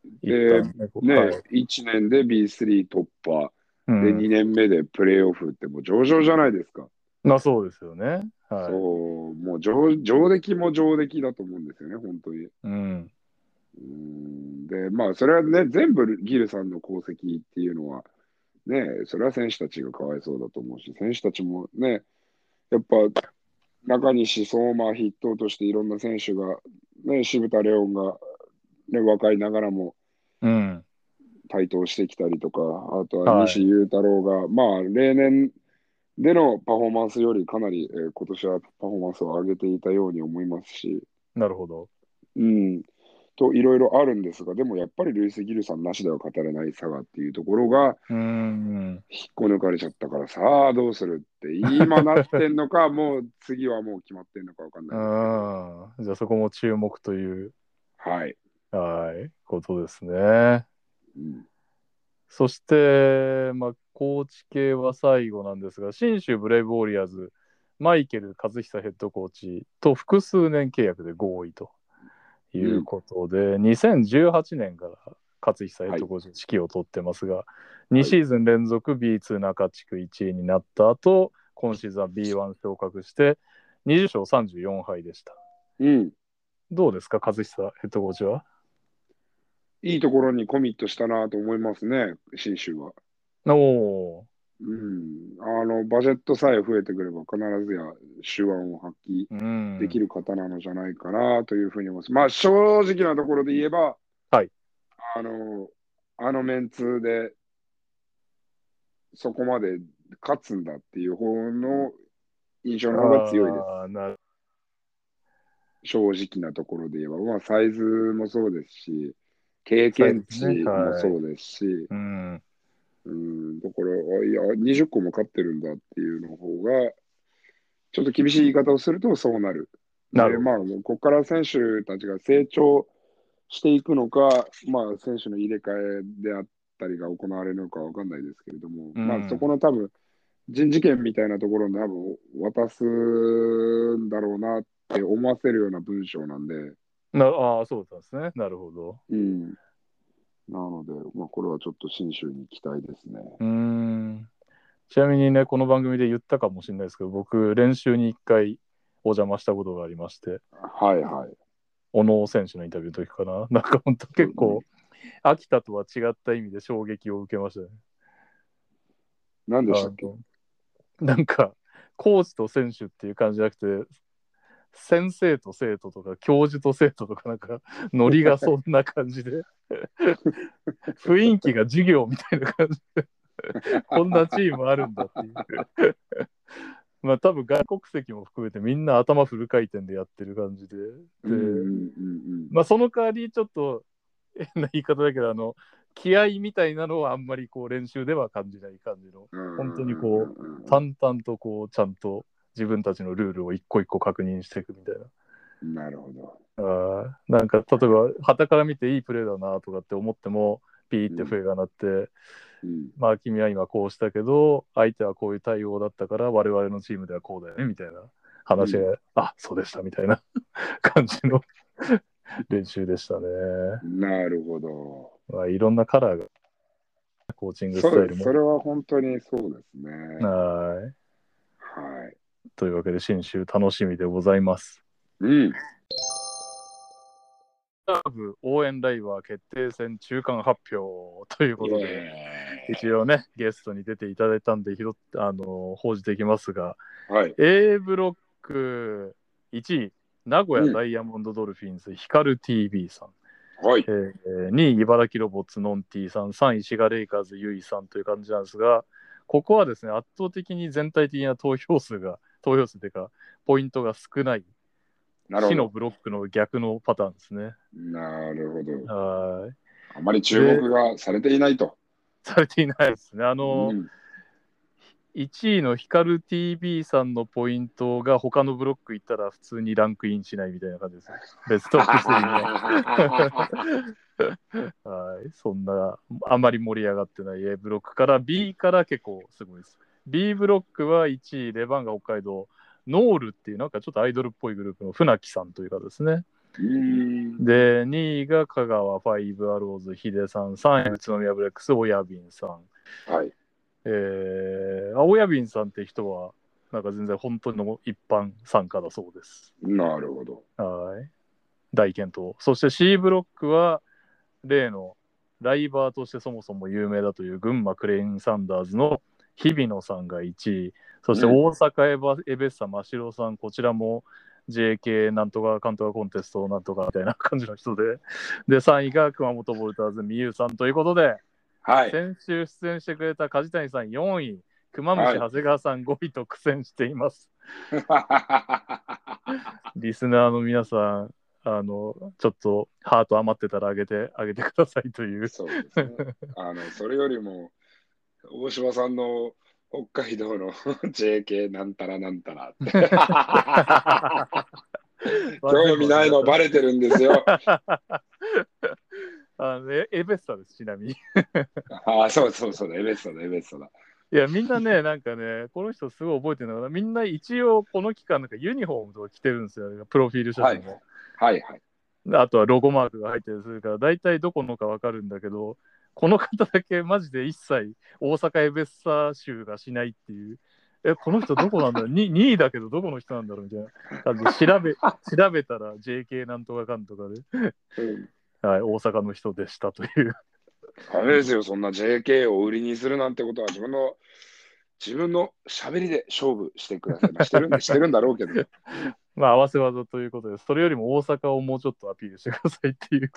で、 一旦ね、 ね、 はい。 いちねんで ビースリー 突破。で、 うん。 にねんめでプレーオフってもう上々じゃないですか。 まあそうですよね。はい。 そう、もう上、上出来も上出来だと思うんですよね、本当に。 うん。 うーんで、まあ、それはね、全部ギルさんの功績っていうのは、ね、それは選手たちがかわいそうだと思うし、選手たちもね、やっぱ中西相馬筆頭としていろんな選手が、ね、渋田レオンが、ね、若いながらもうん。 台頭してきたりとか、あとははい。 西雄太郎が、まあ、例年でのパフォーマンスよりかなり、えー今年はパフォーマンスを上げていたように思いますし、 なるほど。 うん、といろいろあるんですが、でもやっぱりルイス・ギルさんなしでは語れない佐賀っていうところがうーん。 引っこ抜かれちゃったから、さあどうするって今なってんのか、もう次はもう決まってんのかわかんなういですけど、 ん。じゃあそこも注目という、 はい。 はい、ことですね。 うん、 そして、まあ、高知系は最後なんですが、信州ブレイブウォリアーズ、マイケル和久ヘッドコーチと複数年契約で合意といううん、 ことで、にせんじゅうはちねんから勝久ヘッはい、 ドコーチの指揮を取ってますが、にはい。 シーズン連続 ビーツー 中地区いちいになった後、今シーズンは ビーワン 昇格してにじゅう勝さんじゅうよん敗でした。 うん。 どうですか、和久ヘッドコーチは。 いいところにコミットしたなと思いますね、信州は。 おー、 うん。あの、バジェットさえ増えてくれば必ずや手腕を発揮うん。 できる方なのじゃないかなというふうに思います。まあ、正直なところで言えば、 はい。 あの、あのメンツでそこまで勝つんだっていう方の印象の方が強いです。 ああ、な、 正直なところで言えば。まあ、サイズもそうですし、経験そうですね。 値もはい。 そうですし、 うん。 うん、だから、あいや、にじゅっこも勝ってるんだっていうの方が、ちょっと厳しい言い方をするとそうなる。で、まあ、 なるほど。 もうここから選手たちが成長していくのか、まあ、選手の入れ替えであったりが行われるのかわかんないですけれども、まあ、そこうん。 の多分、人事権みたいなところに多分渡すんだろうなって思わせるような文章なんで、 な、ああ、そうだったんですね。なるほど。 うん。なので、まあ、これはちょっと信州に期待ですね。 うーん。ちなみにね、この番組で言ったかもしれないですけど、僕、練習に一回お邪魔したことがありまして、 はいはい。 小野選手のインタビューの時かな。なんか本当うん、 結構、秋田とは違った意味で衝撃を受けましたね。 何でしたっけ？ あの、なんか、コーチと選手っていう感じじゃなくて、先生と生徒とか教授と生徒とかなんかノリがそんな感じで雰囲気が授業みたいな感じでこんなチームあるんだっていうまあ多分外国籍も含めてみんな頭フル回転でやってる感じでうんでうんまあその代わりちょっと変な言い方だけどあの気合みたいなのはあんまりこう練習では感じない感じのうんうん本当にうんこううんうん淡々とこうちゃんと自分たちのルールを一個一個確認していくみたいなうん。なるほど。 あなんか例えば傍から見ていいプレーだなとかって思ってもピーってうん、 笛が鳴ってうん、 まあ君は今こうしたけど相手はこういう対応だったから我々のチームではこうだよねみたいな話うん。 があそうでしたみたいな感じの練習でしたね、 なるほど。 まあ、いろんなカラーがコーチングスそうです。 タイルもそれは本当にそうですね。 はいはい。 というわけで新州楽しみでございますうん。 クラブ応援ライバー決定戦中間発表というイことでエ一応ねゲストに出ていただいたんで拾っあの報じていきますがーイ。はい。 A ブロックいちい名古屋うん。 ダイヤモンドドルフィンズ光る ティービー さん、 はい。 えー、にい茨城ロボッツノンティさんさんい滋賀レイカーズユイさんという感じなんですがここはですね圧倒的に全体的な投票数が投票数というかポイントが少ない死のなるほど。 ブロックの逆のパターンですねなるほど。 はあまりいで注目がされていないと。 されていないですねあのうん。 いちいの光 ティービー さんのポイントが他のブロック行ったら普通にランクインしないみたいな感じです。ベストトップスリーには。はい、そんなあまり盛り上がってない A ブロックから B から結構すごいです。B ブロックはいちいレバンガ北海道ノールっていうなんかちょっとアイドルっぽいグループの船木さんという方ですね。 で、にいが香川ファイブアローズ、ヒデさん、さんい宇都宮ブレックス、親瓶さん。 はい。 えー、親瓶さんって人は、なんか全然本当の一般参加だそうです。 なるほど。 はい。大健闘。そして C ブロックは、例のライバーとしてそもそも有名だという群馬クレインサンダーズの日比野さんがいちい、そして大阪エバ、うん、エベッサ真城さん、こちらも ジェーケー なんとか関東コンテストなんとかみたいな感じの人で、で、さんいが熊本ボルターズ、みゆさんということで、はい、先週出演してくれた梶谷さんよんい、熊虫長谷川さんごいと苦戦しています。はい、リスナーの皆さん、あのちょっとハート余ってたらあげてあげてくださいという。 そうですね。あのそれよりも大島さんの北海道の ジェーケー なんたらなんたらって興味ないのバレてるんですよ。 あのエエベッサです、ちなみに。 ああ、そうそうそうだ、エベッサだ、エベッサだ。 いや、みんなね、なんかね、この人すごい覚えてるのが、みんな一応この期間、なんかユニフォームとか着てるんですよ、プロフィール写真も。 はい、はい、はい。 あとはロゴマークが入ってるするから、大体どこのか分かるんだけど、この方だけマジで一切大阪エベッサ州がしないっていう。え、この人どこなんだろう 2, 2位だけどどこの人なんだろうみたいな感じで調べ、調べたら ジェーケー なんとかかんとかで、うんはい、大阪の人でしたという。 あれですよ、そんな ジェーケー を売りにするなんてことは自分の自分の喋りで勝負してください。まあ、してるんでしてるんだろうけど。 まあ合わせ技ということで、それよりも大阪をもうちょっとアピールしてくださいっていう。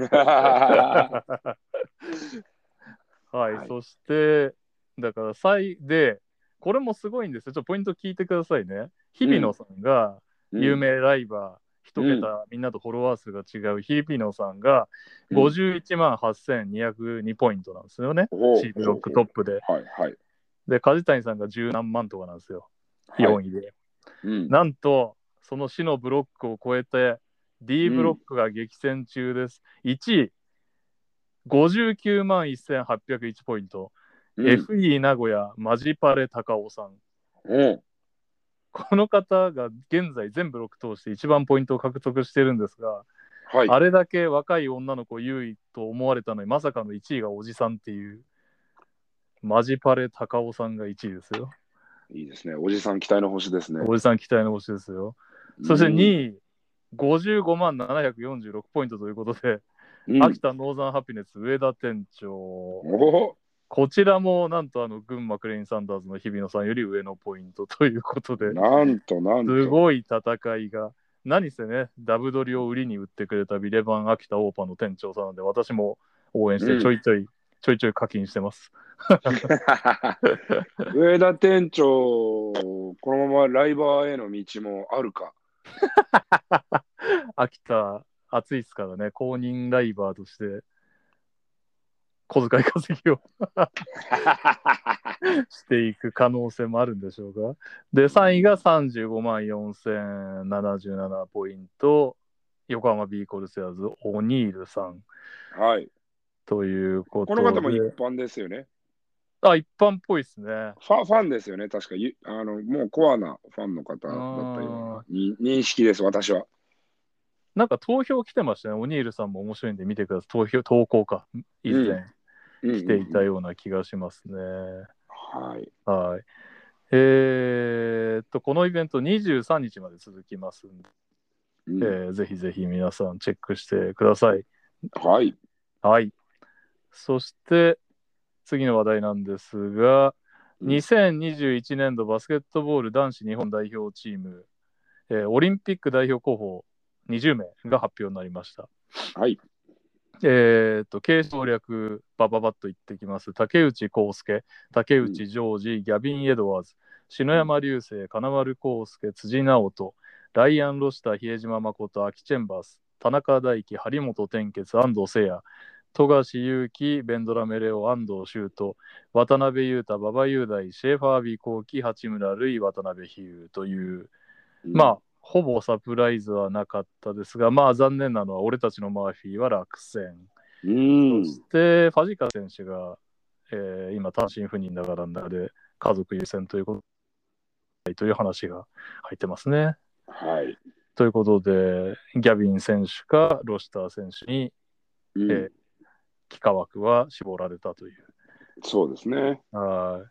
はい、はい、そしてだから最でこれもすごいんですよ。ちょっとポイント聞いてくださいね。日比野さんが有名ライバー、一、うん、桁みんなとフォロワー数が違う日比野さんがごじゅういちまんはっせんにひゃくにポイントなんですよね。うん、C ブロックトップで。 はいはい、 で、梶谷さんがじゅうなんまんとかなんですよ。よんいで。はいうん、なんと、その市のブロックを超えて D ブロックが激戦中です。うん、いちい、ごじゅうきゅうまんせんはっぴゃくいちポイント。うん、エフイー 名古屋マジパレ高尾さん、うん、この方が現在全ブロック通して一番ポイントを獲得してるんですが、はい、あれだけ若い女の子優位と思われたのにまさかのいちいがおじさんっていうマジパレ高尾さんがいちいですよ。 いいですね。おじさん期待の星ですね。 おじさん期待の星ですよ。そしてにい、ごじゅうごまんななひゃくよんじゅうろくポイントということで、うん、秋田ノーザンハピネス上田店長。こちらもなんとあの群馬クレインサンダーズの日比野さんより上のポイントということで、 なんとなんとすごい戦いが。何せね、ダブドリを売りに売ってくれたビレバン秋田オーパの店長さんなので、私も応援してちょいちょい、うん、ちょいちょい課金してます。 上田店長、このままライバーへの道もあるか。 秋田、暑いですからね、公認ライバーとして、小遣い稼ぎをしていく可能性もあるんでしょうか。で、さんいがさんじゅうごまんよんせんななじゅうななポイント、横浜ビーコルセアーズ、オニールさん。 はい。 ということで。この方も一般ですよね。 あ、一般っぽいですね。 ファ、ファンですよね。確かあの、もうコアなファンの方だったような認識です、私は。 なんか投票来てましたね。オニールさんも面白いんで見てください。投票、投稿か。以前、うん来ていたような気がしますね。 はい。 はい。えー、っと、このイベントにじゅうさんにちまで続きますんで、うんえー、ぜひぜひ皆さんチェックしてください。 はい。 はい。そして、次の話題なんですが、うん、にせんにじゅういちねんどバスケットボール男子日本代表チーム、えー、オリンピック代表候補にじゅうめいが発表になりました。 はい。 えー、と継承略バババッと言ってきます。竹内康介、竹内ジョージ、うん、ギャビン・エドワーズ、篠山竜星、金丸康介、辻直人、ライアン・ロシタ、比江島誠、アキチェンバース、田中大輝、張本天傑、安藤聖也、富樫勇樹、ベンドラメレオ、安藤修斗、渡辺裕太、馬場雄大、シェーファービーコーキ、八村塁、渡辺比喩という、うん、まあほぼサプライズはなかったですが、まあ残念なのは俺たちのマーフィーは落選。 うん、 そしてファジカ選手が、えー、今単身赴任だからの中で家族優先ということという話が入ってますね。 はい。 ということで、ギャビン選手かロシター選手に、 うんえー、幾何枠は絞られたという。 そうですね。 はい。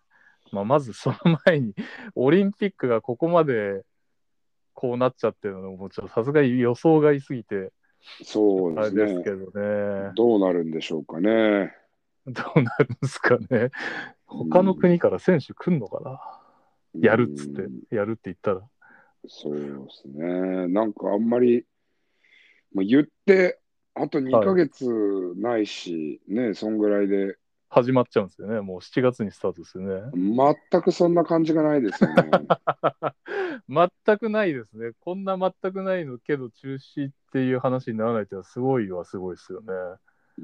まあ、まずその前に、オリンピックがここまでこうなっちゃってるのも、さすがに予想外すぎて、 そうですね。 あれですけどね。 どうなるんでしょうかね。 どうなるんですかね。他の国から選手来んのかな。 うん、 やるっつって、やるって言ったら。 そうですね。なんかあんまり、まあ、言って、あと2 はい。 ヶ月ないし、ね、そんぐらいで、 始まっちゃうんですよね。もうしちがつにスタートですよね。 全くそんな感じがないですよね。 全くないですね。こんな全くないのけど中止っていう話にならないっていうのはすごいはすごいですよね。 うん。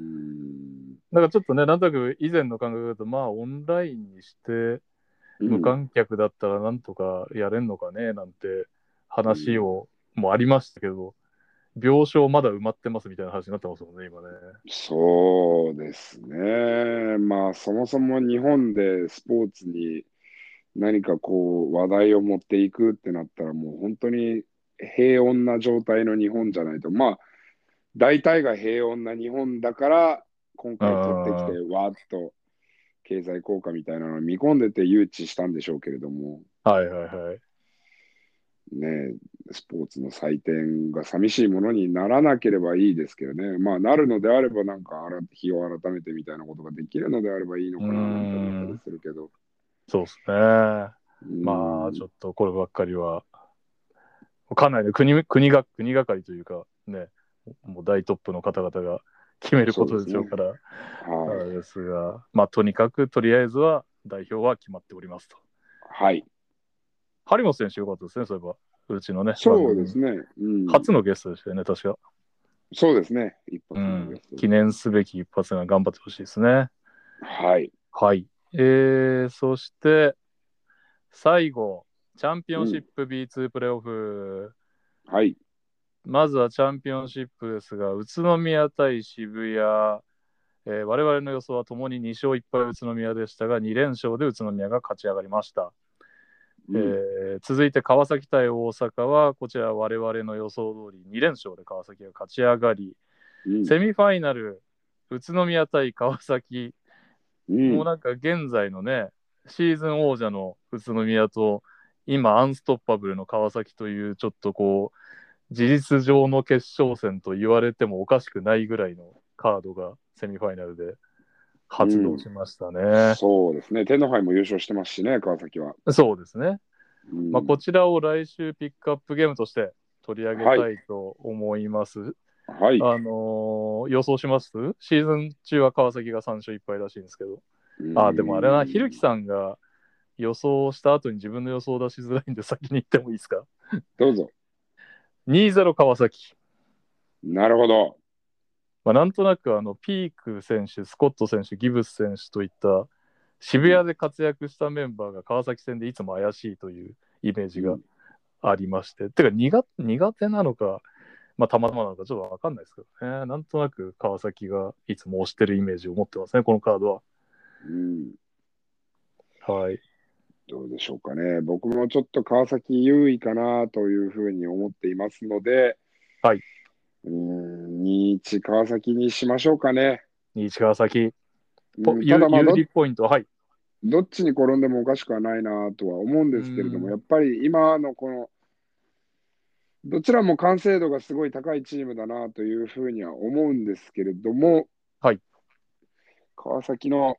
だからちょっとね、なんとなく以前の感覚だと、まあオンラインにして無うん。 観客だったらなんとかやれんのかねなんてうん、 話をもありましたけど、病床まだ埋まってますみたいな話になってますもんね、今ね。 そうですね。まあ、そもそも日本でスポーツに何かこう話題を持っていくってなったらもう本当に平穏な状態の日本じゃないと。まあ、大体が平穏な日本だから、今あ回取ってきて、 あ、 わーっと経済効果みたいなのを見込んでて誘致したんでしょうけれども、 はいはいはい。 ね、スポーツの祭典が寂しいものにならなければいいですけどね、まあ、なるのであれば、なんか、日を改めてみたいなことができるのであればいいのうーかななんて思ったりん、 するけど、 そうですね。 うまあ、 ん、 ちょっとこればっかりは、かなり国国が国がかりというか、ね、もう大トップの方々が決めることそうですね。 でしょうから、あはい。 れですが、まあ、とにかくとりあえずは代表は決まっておりますと。 はい。 張本選手よかったですね、そういえば。うちのね、番組に。 そうですね。うん。 初のゲストでしたよね、確か。 そうですね。一発目のゲうん。 ストで。 記念すべき一発目は頑張ってほしいですね。 はい。 はい。えー、そして、最後、チャンピオンシッうん。 プ ビーツー プレーオフ。 はい。 まずはチャンピオンシップですが、宇都宮対渋谷。えー我々の予想はともにに勝いっぱい宇都宮でしたが、に連勝で宇都宮が勝ち上がりました。えうん。 ー続いて川崎対大阪は、こちら我々の予想通りに連勝で川崎が勝ち上がり、 うん。 セミファイナル、宇都宮対川崎、 うん。 もうなんか現在のね、シーズン王者の宇都宮と、今アンストッパブルの川崎という、ちょっとこう、事実上の決勝戦と言われてもおかしくないぐらいのカードがセミファイナルでう発動ん。 しましたね。 そうですね。天皇杯も優勝してますしね、川崎は。 そうですね。まあ、 うん。 こちらを来週ピックアップゲームとして取り上げはい。 たいと思います。 はい。 あのー予想しますシーズン中は川崎がさん勝いっぱいらしいんですけど。 うあ、でもあれな、ひるきん。 さんが予想した後に自分の予想を出しづらいんで先に言ってもいいですか？ どうぞ。 にたいゼロ 川崎。 なるほど。 まあ、なんとなくあのピーク選手、スコット選手、ギブス選手といった渋うん。 谷で活躍したメンバーが川崎戦でいつも怪しいというイメージがうん。 ありまして。てか苦、苦手なのか、まあ、たまたまなのかちょっとわかんないですけどね。なんとなく川崎がいつも押してるイメージを持ってますね、このカードは。 うん。 はい。 どうでしょうかね。僕もちょっと川崎優位かなというふうに思っていますので、 はい。 うーん、にいち川崎にしましょうかね。 にいち川崎。 うん、た有だまあど、 有利ポイント、はい。 どっちに転んでもおかしくはないなとは思うんうですけれども、やん。 っぱり今のこの、どちらも完成度がすごい高いチームだなというふうには思うんですけれども、 はい。 川崎の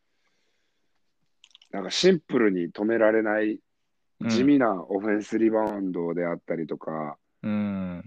なんかシンプルに止められない地うん。 味なオフェンスリバウンドであったりとか、 うん。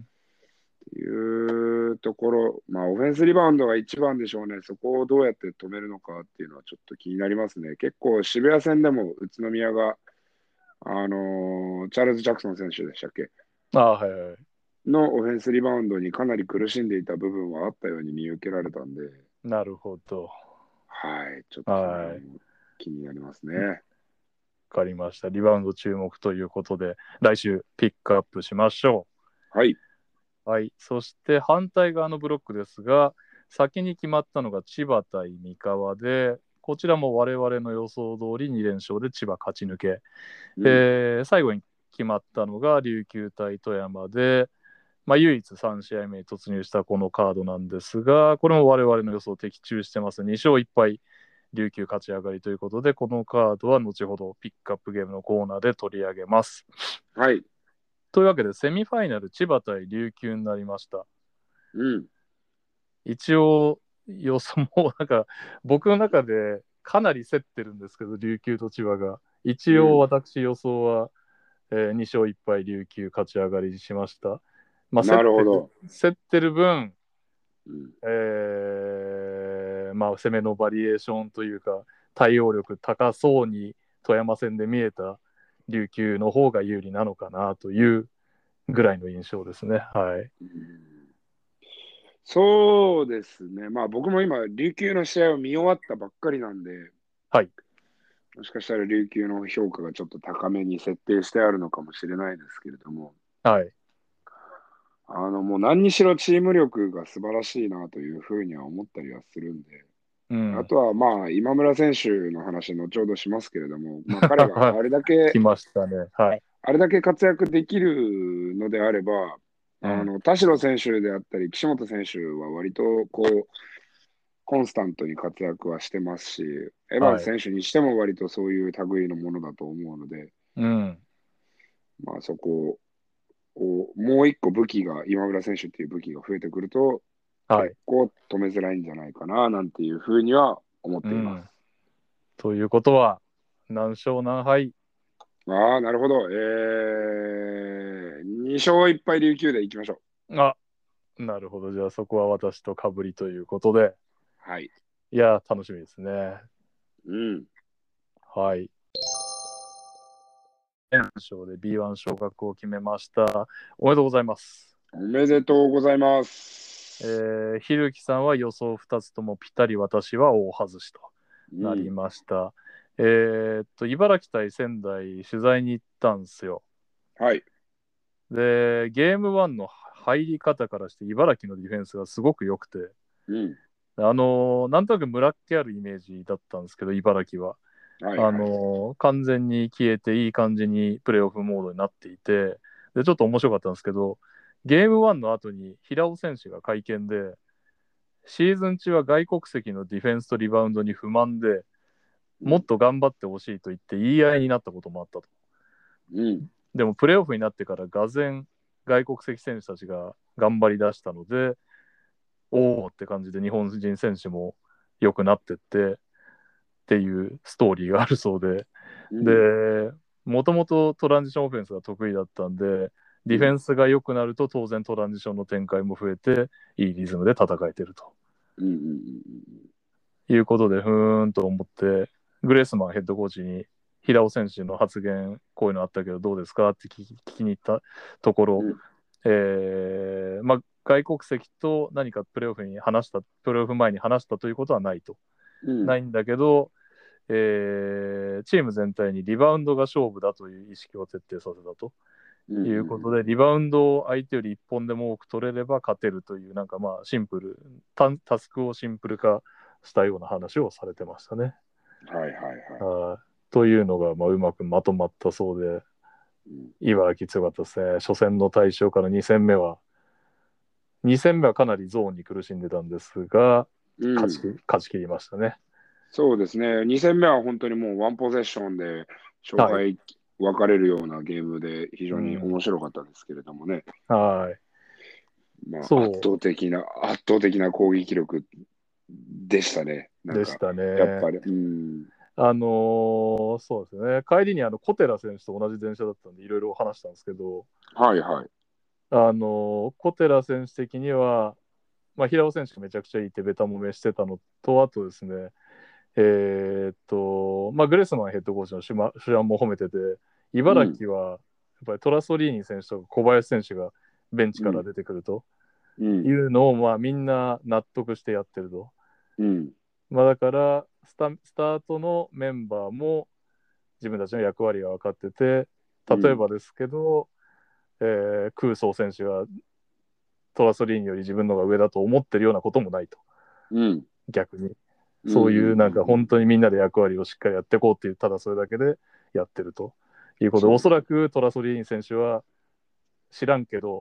いうところ、まあ、オフェンスリバウンドが一番でしょうね。そこをどうやって止めるのかっていうのはちょっと気になりますね。結構渋谷戦でも宇都宮が、あのーチャールズ・ジャクソン選手でしたっけあ、はいはい。 のオフェンスリバウンドにかなり苦しんでいた部分はあったように見受けられたんで、 なるほど。 はい、ちょっとそのはい。 辺も気になりますわね。 かりました。リバウンド注目ということで、来週ピックアップしましょはい。 う。はい。そして反対側のブロックですが、先に決まったのが千葉対三河で、こちらも我々の予想通りに連勝で千葉勝ち抜け。 うん。 えー最後に決まったのが琉球対富山で、 まあ、唯一さん試合目に突入したこのカードなんですが、これも我々の予想的中してます。に勝いっぱい琉球勝ち上がりということで、このカードは後ほどピックアップゲームのコーナーで取り上げます。 はい。 というわけで、セミファイナル千葉対琉球になりました。 うん。 一応、予想もなんか僕の中でかなり競ってるんですけど、琉球と千葉が。一応私予想は、うんえー、に勝いっぱい琉球勝ち上がりしました。まあ、 なるほど。 競ってる分、 うん、 えー、まあ、攻めのバリエーションというか、対応力高そうに富山戦で見えた琉球の方が有利なのかなというぐらいの印象ですね。はい。 うん、そうですね。まあ僕も今、琉球の試合を見終わったばっかりなんで、 はい。 もしかしたら琉球の評価がちょっと高めに設定してあるのかもしれないですけれども、 はい。 あのもう何にしろチーム力が素晴らしいなというふうには思ったりはするんで、 うん。 あとはまあ今村選手の話後ほどしますけれども、まあ彼があれだけ、 来ましたね。はい。 あれだけ活躍できるのであれば、 うん。 あの田代選手であったり、岸本選手は割とこう、コンスタントに活躍はしてますし、エヴァンはい。 ス選手にしても割とそういう類のものだと思うので、 うん。 まあそこを、もう一個武器が、今村選手っていう武器が増えてくると、結はい。 構止めづらいんじゃないかな、なんていうふうには思っています。 うん。ということは、何勝何敗。 ああ、なるほど。えー、に勝いっぱい琉球でいきましょあ、なるほど。じゃあそこは私と被りということで。 う。はい。 いや、楽しみですね。 うん。 はい。賞で ビーワン 昇格を決めました。おめでとうございます。 おめでとうございます。 えー、ひるきさんは予想ふたつともぴったり、私は大外しとなりうん。 ました。えー、っと、茨城対仙台取材に行ったんですよ。 はい。 で、ゲームワンの入り方からして茨城のディフェンスがすごく良くて、 うん。 あのーなんとなくムラっ気あるイメージだったんですけど、茨城は。あはいはい。 のー完全に消えていい感じにプレーオフモードになっていて、で、ちょっと面白かったんですけど、ゲームワンの後に平尾選手が会見で、シーズン中は外国籍のディフェンスとリバウンドに不満で、 うん。 もっと頑張ってほしいと言って言い合いになったこともあったと。 うん。 でもプレーオフになってからがぜん外国籍選手たちが頑張り出したので、おーって感じで日本人選手も良くなってってっていうストーリーがあるそうで、 うん。 で、もともとトランジションオフェンスが得意だったんで、ディフェうん。 ンスが良くなると当然トランジションの展開も増えて、いいリズムで戦えてるとうん。うん。 いうことで、ふーんと思って、グレースマンヘッドコーチに平尾選手の発言、こういうのあったけどどうですかって聞き聞きに行ったところ、 うん。 えーまあ、外国籍と何かプレーオフに話した、プレーオフ前に話したということはないと。 うん。 ないんだけど、えーチーム全体にリバウンドが勝負だという意識を徹底させたとうん。 いうことで、リバウンドを相手よりいっぽんでも多く取れれば勝てるという、なんかまあシンプル、タタスクをシンプル化したような話をされてましたね。 はいはいはい。 あというのがまあうまくまとまったそうで、 うん。 茨城強かったですね。初戦の大勝からに戦目は、に戦目はかなりゾーンに苦しんでたんですが、 うん。 勝ち勝ち切りましたね。 そうですね。に戦目は本当にもうワンポゼッションで勝はい。 敗分かれるようなゲームで非常にうん。 面白かったですけれどもね。 はい。 まあ圧そ倒的な、圧倒的な攻撃力でしたね。なんか、 うでしたね。 やっぱり、うん。 あのーそうですね。帰りにあの小寺選手と同じ電車だったんで、いろいろ話したんですけど、 はいはい。 あのー小寺選手的には、まあ、平尾選手がめちゃくちゃいい手ベタもめしてたのと、あとですね、えーっと、まあ、グレスマンヘッドコーチの手腕手腕も褒めてて、茨うん。 城はやっぱりトラソリーニ選手とか小林選手がベンチからうん。 出てくるとうん。 いうのを、まあ、みんな納得してやってると。 うん。 まあ、だからスタ、スタートのメンバーも自分たちの役割が分かってて、 うん。 例えばですけど、えー、空想選手がトラソリーニより自分の方が上だと思ってるようなこともないと。 うん。 逆に。 うん。 そういうなんかうん。 本当にみんなで役割をしっかりやっていこうっていう、ただそれだけでやってるということで、おそらそうですね。 くトラソリーニ選手は知らんけど、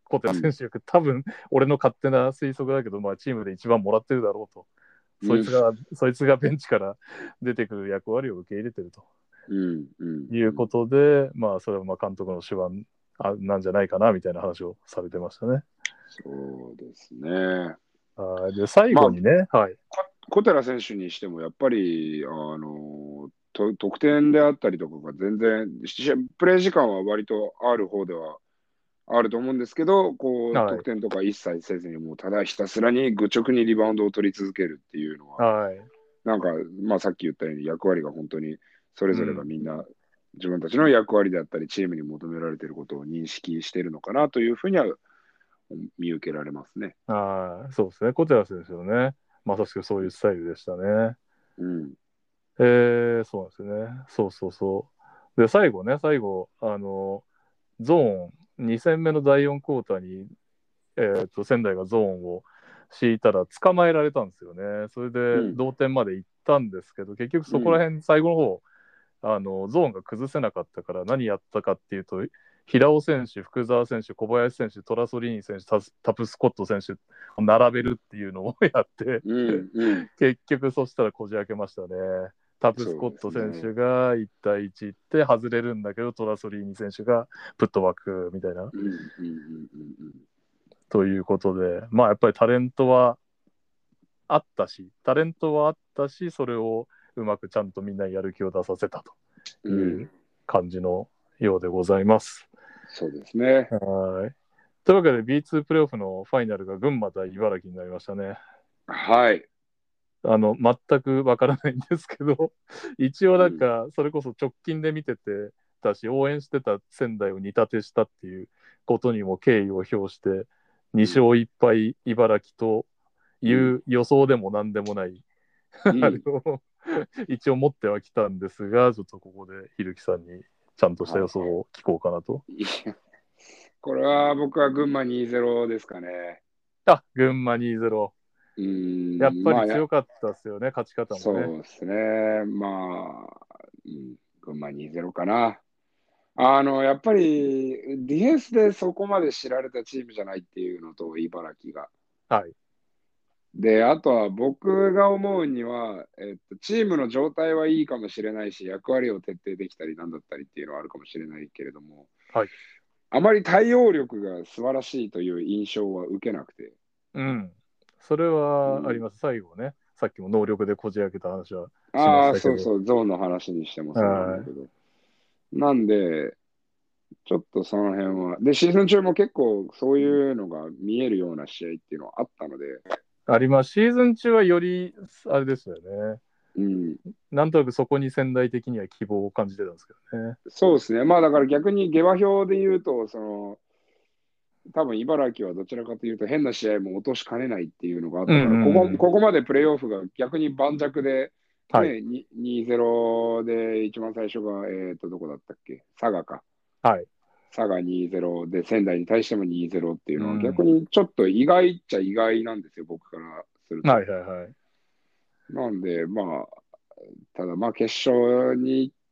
小寺選手が多分俺の勝手な推測だけど、まあ、チームで一番もらってるだろうと、そいつが、うん、そいつがベンチから出てくる役割を受け入れてると、 うんうん、 いうことで、まあそれはまあ監督の手腕なんじゃないかなみたいな話をされてましたね。 そうですね。 あで最後にね、まあ、はい、 小寺選手にしてもやっぱりあのと得点であったりとかが全然プレー時間は割とある方ではあると思うんですけど、こう、はい、得点とか一切せずに、もうただひたすらに愚直にリバウンドを取り続けるっていうのは、 はい、 なんか、まあさっき言ったように役割が本当にそれぞれがみんな自分たちの役割であったり、チームに求められていることを認識しているのかなというふうには見受けられますね。 ああ、そうですね。小寺選手のね、まさしくそういうスタイルでしたね。 うん。 えー、そうなんですね。そうそうそう。で、最後ね、最後、あの、ゾーン、に戦目のだいよんクォーターに、えー、と仙台がゾーンを敷いたら捕まえられたんですよね。それで同点まで行ったんですけど、うん、結局そこら辺、最後の方、あのゾーンが崩せなかったから何やったかっていうと、平尾選手、福澤選手、小林選手、トラソリーニ選手、タ, タプスコット選手を並べるっていうのをやって、 うんうん、 結局そしたらこじ開けましたね。タプスコット選手がいち対いち行って外れるんだけど、トラソリーニ選手がプットバックみたいな。ということで、まあやっぱりタレントはあったし、タレントはあったし、それをうまくちゃんとみんなやる気を出させたという感じのようでございます。 うん、そうですね。 はい。というわけで ビーツー プレーオフのファイナルが群馬対茨城になりましたね。 はい。 あの全くわからないんですけど、一応なんかそれこそ直近で見ててたし、応援してた仙台を煮立てしたっていうことにも敬意を表してに勝いっぱい茨城という予想でも何でもない、うん、あれを一応持ってはきたんですが、ちょっとここでひるきさんにちゃんとした予想を聞こうかなと。 これは僕は群馬にたいゼロですかね。 あ、群馬にたいゼロ。 うん、 やっぱり強かったですよね、まあ、勝ち方もね。 そうですね。まあ、うん、群馬にたいゼロかな。あの、やっぱりディフェンスでそこまで知られたチームじゃないっていうのと、茨城が。 はい。 で、あとは僕が思うには、えっと、チームの状態はいいかもしれないし、役割を徹底できたりなんだったりっていうのはあるかもしれないけれども、 はい、 あまり対応力が素晴らしいという印象は受けなくて。 うん。それはあります。うん、最後ね、さっきも能力でこじ開けた話はしましたけど。 ああ、そうそう、ゾーンの話にしてもそうなんだけど。なんで、ちょっとその辺は。で、シーズン中も結構そういうのが見えるような試合っていうのはあったので。 あります。シーズン中はより、あれですよね。 うん。 なんとなくそこに仙台的には希望を感じてたんですけどね。 そうですね。まあだから逆に下馬評で言うと、その、多分茨城はどちらかというと変な試合も落としかねないっていうのがあったから、ここここまでプレーオフが逆に盤石で、ね、はい、にたいゼロで一番最初が、えっ、ー、と、どこだったっけ、佐賀か。 はい。 佐賀にたいゼロで仙台に対してもにたいゼロっていうのは逆にちょっと意外っちゃ意外なんですよ、僕からすると。 はいはいはい。 なんで、まあ、ただまあ決勝に行って、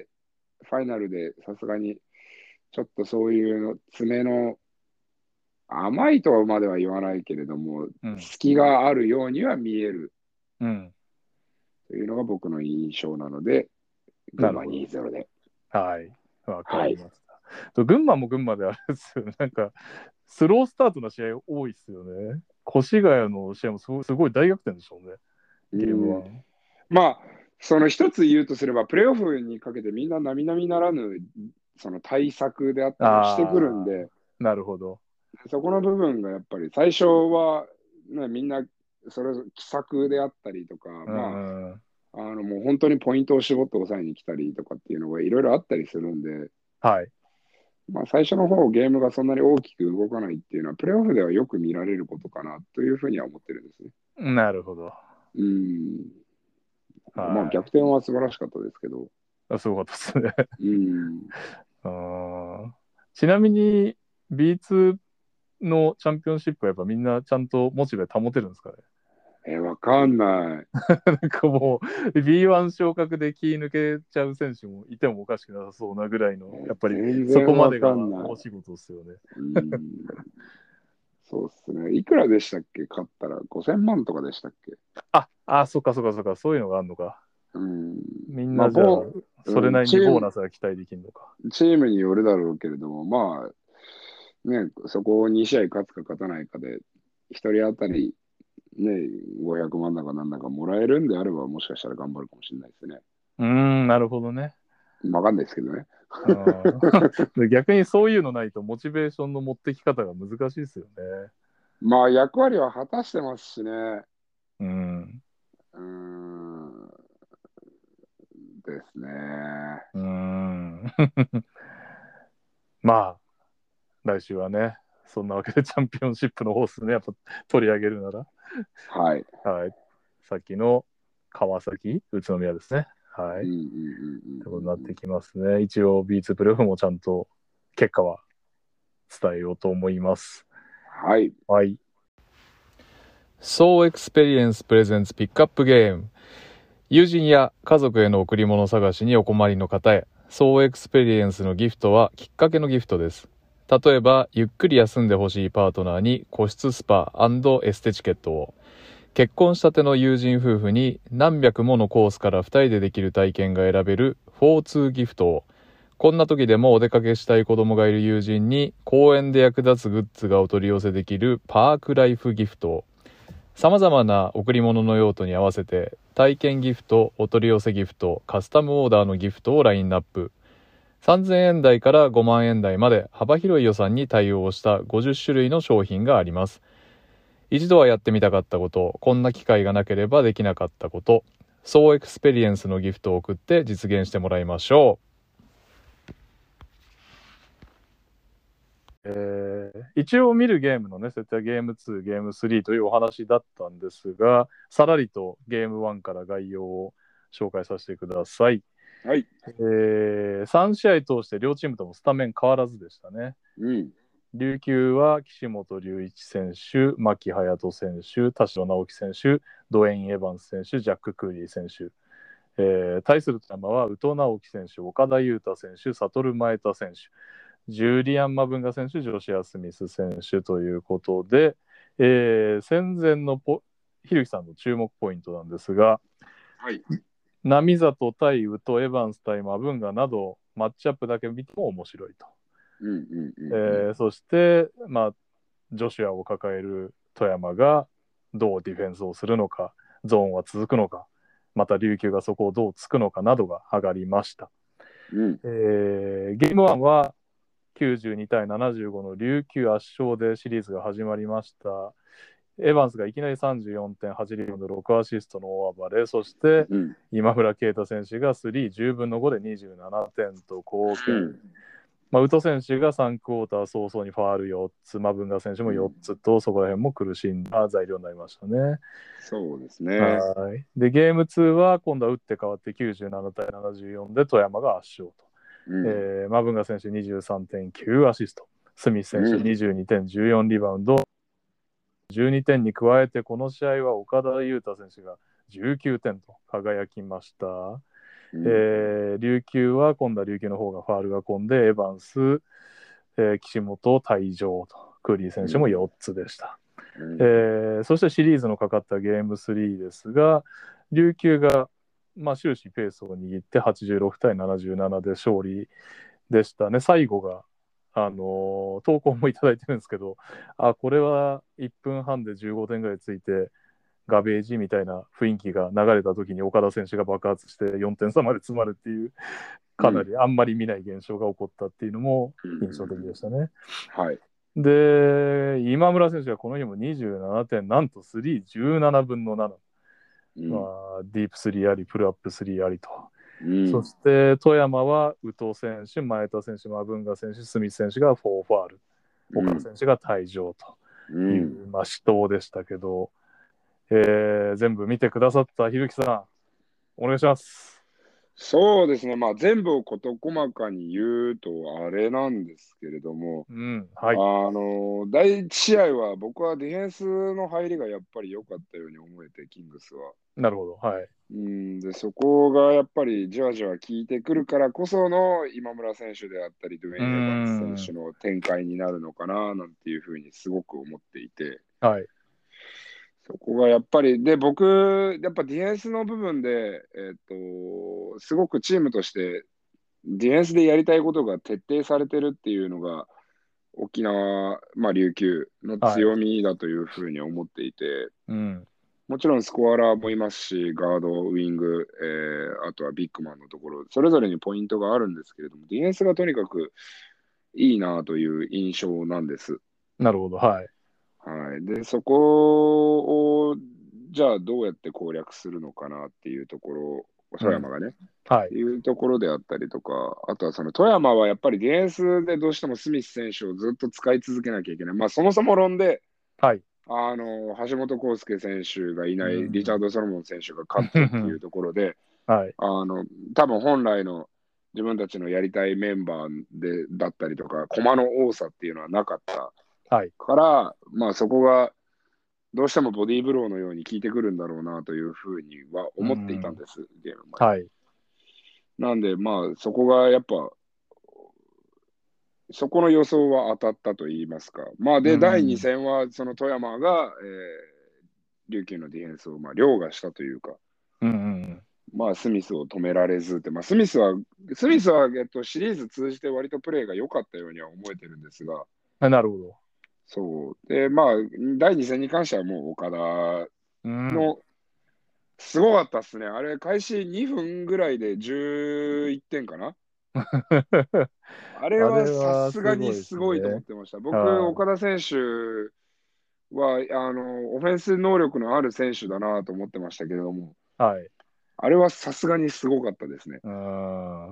ファイナルでさすがにちょっとそういうの爪の甘いとまでは言わないけれども、うん、隙があるようには見える、うん、というのが僕の印象なので、群馬にたいゼロで。 はい、わかりました。はい、群馬も群馬であれですよね、なんかスロースタートの試合多いですよね。越谷の試合もすごい、すごい大逆転でしょうね、ゲームは。 まあ、その一つ言うとすれば、プレーオフにかけてみんな並々ならぬその対策であったりをしてくるんで、 なるほど。 そこの部分がやっぱり最初は、ね、みんなそれぞれ奇策であったりとか、まあ、あのもう本当にポイントを絞って抑えに来たりとかっていうのがいろいろあったりするんで、 はい。 まあ、最初の方ゲームがそんなに大きく動かないっていうのは、プレーオフではよく見られることかなというふうには思ってるんですね。 なるほど。 うん。まあ逆転は素晴らしかったですけど。 あ、すごかったですね。うん。あ、ちなみに ビーツー のチャンピオンシップはやっぱみんなちゃんとモチベ保てるんですかね。 えー、わかんない。 なんかもう ビーワン 昇格で気抜けちゃう選手もいてもおかしくなさそうなぐらいの、 えーやっぱり全そこ然わまでがかんない。 大仕事ですよね。 うーん、そうっすね。いくらでしたっけ買ったら。ごせんまんとかでしたっけ？ あ、あ、そっかそっかそっか、そういうのがあるのか。 うん。 みんまあ、 なじゃあ、 ボそれうん、 なりにボーチーム、 ナスが期待できるのか。 チームによるだろうけれども、まあ、ね、そこをに試合勝つか勝たないかで、ひとり当たり、ね、ごひゃくまんだかなんだかもらえるんであれば、もしかしたら頑張るかもしれないですね。 うーん、なるほどね。 わかんないですけどね。 うん、で逆にそういうのないとモチベーションの持ってき方が難しいですよね。 まあ、役割は果たしてますしね。 うん。 うーん、ですね。 うーん。まあ、来週はね、そんなわけでチャンピオンシップのホースね、やっぱ取り上げるなら、 はい。 はい。さっきの川崎、宇都宮ですね。はい。 うんうんうんということになってうんきますね。一応 ビーツー プレーオフもちゃんと結果は伝えようと思います。 うん。はい。 はい。So Experience Presents Pickup Game。友人や家族への贈り物探しにお困りの方へ、So Experience のギフトはきっかけのギフトです。例えば、ゆっくり休んでほしいパートナーに個室スパ&エステチケットを、結婚したての友人夫婦に何百ものコースからふたりでできる体験が選べるフォーツーギフトを、こんな時でもお出かけしたい子供がいる友人に公園で役立つグッズがお取り寄せできるパークライフギフトを、様々な贈り物の用途に合わせて体験ギフト、お取り寄せギフト、カスタムオーダーのギフトをラインナップ。さんぜんえん台からごまんえん台まで幅広い予算に対応したごじゅっ種類の商品があります。一度はやってみたかったこと、こんな機会がなければできなかったこと、そうエクスペリエンスのギフトを送って実現してもらいましょう。えー、一応見るゲームのね、設定はゲームツー、ゲームスリーというお話だったんですが、さらりとゲームワンから概要を紹介させてください。 はい。 えー、さん試合通して両チームともスタメン変わらずでしたね。 うん。 琉球は岸本隆一選手、牧隼人選手、田代直樹選手、ドウェイン・エヴァンス選手、ジャック・クーリー選手。えー、対する富山は宇藤直樹選手、岡田優太選手、悟前田選手、ジュリアン・マブンガ選手、ジョシア・スミス選手ということで、えー、戦前のポひるきさんの注目ポイントなんですが、 はい。 並里対宇藤、エヴァンス対マブンガなど、マッチアップだけ見ても面白いと。 うんうんうんうん、 えー、そして、まあ、ジョシュアを抱える富山がどうディフェンスをするのか、ゾーンは続くのか、また琉球がそこをどうつくのかなどが上がりました。 うん、 えー、ゲームワンはきゅうじゅうに対ななじゅうごの琉球圧勝でシリーズが始まりました。エヴァンスがいきなりさんじゅうよんてんはちリバウンドろくアシストの大暴れ、そして今村啓太選手がスリーじゅうぶんのごでにじゅうななてんと貢献。うん、まあ、宇都選手がさんクォーター早々にファールよっつ、マブンガ選手もよっつと、うん、そこら辺も苦しんだ材料になりましたね。 そうですね。 はい。で、ゲームツーは今度は打って変わってきゅうじゅうなな対ななじゅうよんで富山が圧勝と。うん、えー、マブンガ選手 にじゅうさんてんきゅう アシスト、スミス選手 にじゅうにてんじゅうよん リバウンド、じゅうにてんに加えてこの試合は岡田優太選手がじゅうきゅうてんと輝きました。うん、えー、琉球は今度は琉球の方がファールが込んでエヴァンス、えー、岸本退場と、クーリー選手もよっつでした。うん、えー、そしてシリーズのかかったゲームスリーですが、琉球が、まあ、終始ペースを握ってはちじゅうろく対ななじゅうななで勝利でしたね。最後が、あのー、投稿もいただいてるんですけど、あ、これはいっぷんはんでじゅうごてんぐらいついてガベージみたいな雰囲気が流れた時に岡田選手が爆発してよんてん差まで詰まるっていう、かなりあんまり見ない現象が起こったっていうのも印象的でしたね。うん、はい。で、今村選手はこの日もにじゅうななてん、なんとスリーじゅうななぶんのなな、うん、まあ、ディープスリーあり、プルアップスリーありと。うん、そして富山は宇藤選手、前田選手、マブンガ選手、スミス選手がフォーファール、岡田選手が退場という、うん、まあ、死闘でしたけど、えー、全部見てくださったひるきさん、お願いします。 そうですね、まあ、全部を事細かに言うとあれなんですけれども、 うん、 あはい。 の、だいいち試合は僕はディフェンスの入りがやっぱり良かったように思えて、キングスは。 なるほど。はい。 うんで、そこがやっぱりじわじわ効いてくるからこその今村選手であったり、ドゥエうーイン・エヴァンス選手ん。 の展開になるのかななんていうふうにすごく思っていて、 はい。 そこがやっぱり、で、僕、やっぱディフェンスの部分で、えっと、すごくチームとしてディフェンスでやりたいことが徹底されてるっていうのが、沖縄、まあ、琉球のはい。 強みだというふうに思っていて、 うん。 もちろんスコアラーもいますし、ガード、ウィング、えー、あとはビッグマンのところ、それぞれにポイントがあるんですけれども、ディフェンスがとにかくいいなという印象なんです。 なるほど。はい。 はい。で、そこを、じゃあどうやって攻略するのかなっていうところ、 うん。 富山がね、っはい。 ていうところであったりとか、あとはその富山はやっぱりディフェンスでどうしてもスミス選手をずっと使い続けなきゃいけない。まあそもそも論で、 はい。 あの、橋本康介選手がいうない、リチャーん。 ド・ソロモン選手がカットっていうところで、 はい。 あの、多分本来の自分たちのやりたいメンバーでだったりとか、駒の多さっていうのはなかったはい。 から、まあそこがどうしてもボディーブローのように効いてくるんだろうなというふうにはう思っていたんん。 です、ゲーム前。 はい。 なんで、まあそこがやっぱ、そこの予想は当たったと言いますか。まあうで、だいにん。 戦はその富山が、えー、琉球のディフェンスをまあ凌駕したというか、 うん。 まあ、スミスを止められずって、まあ、スミスは、スミスは、えっと、シリーズ通じて割とプレーが良かったようには思えてるんですが、 うん。なるほど。 そう。で、まあ、だいに戦に関してはもう岡田うん。 の、すごかったっすね。あれ、開始にふんぐらいでじゅういってんかな。あれあはれはさすがにすごいですすごいと思っね。 てました。僕、 は岡田選手は、あの、オフェンス能力のある選手だなと思ってましたけれども、 い。はい。 あれはさすがにすごかったですね。 うん。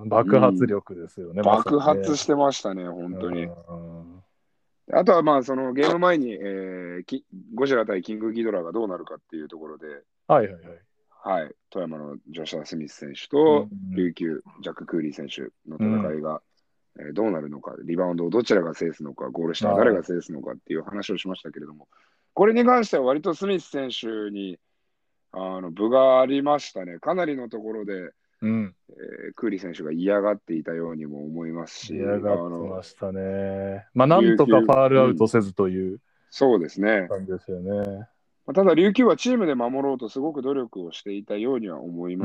う爆発ん。 力ですよね、まさ爆にね。 発してましたね、本う当に。 ん。 あとはまあ、そのゲーム前に、えーキゴジラ対キングギドラがどうなるかっていうところで、 はいはいはい。 はい、富山のジョシュア・スミス選手うとん。 琉球、ジャック・クーリー選手のうん。 戦いが、えーどうなるのか、リバウンドをどちらが制すのか、ゴール下は誰がはい。 制すのかっていう話をしましたけれども、これに関しては割とスミス選手にあの分がありましたね。かなりのところで、 うん。 えークーリー選手が嫌がっていたようにも思いますし、あ嫌がってのましたね。まあ、なんとかフ琉球、 ァールアウうん、 トせずというそうですね。 感じですよね。 まあただ、琉球はチームで守ろうとすごく努力をしていたようには思いうん。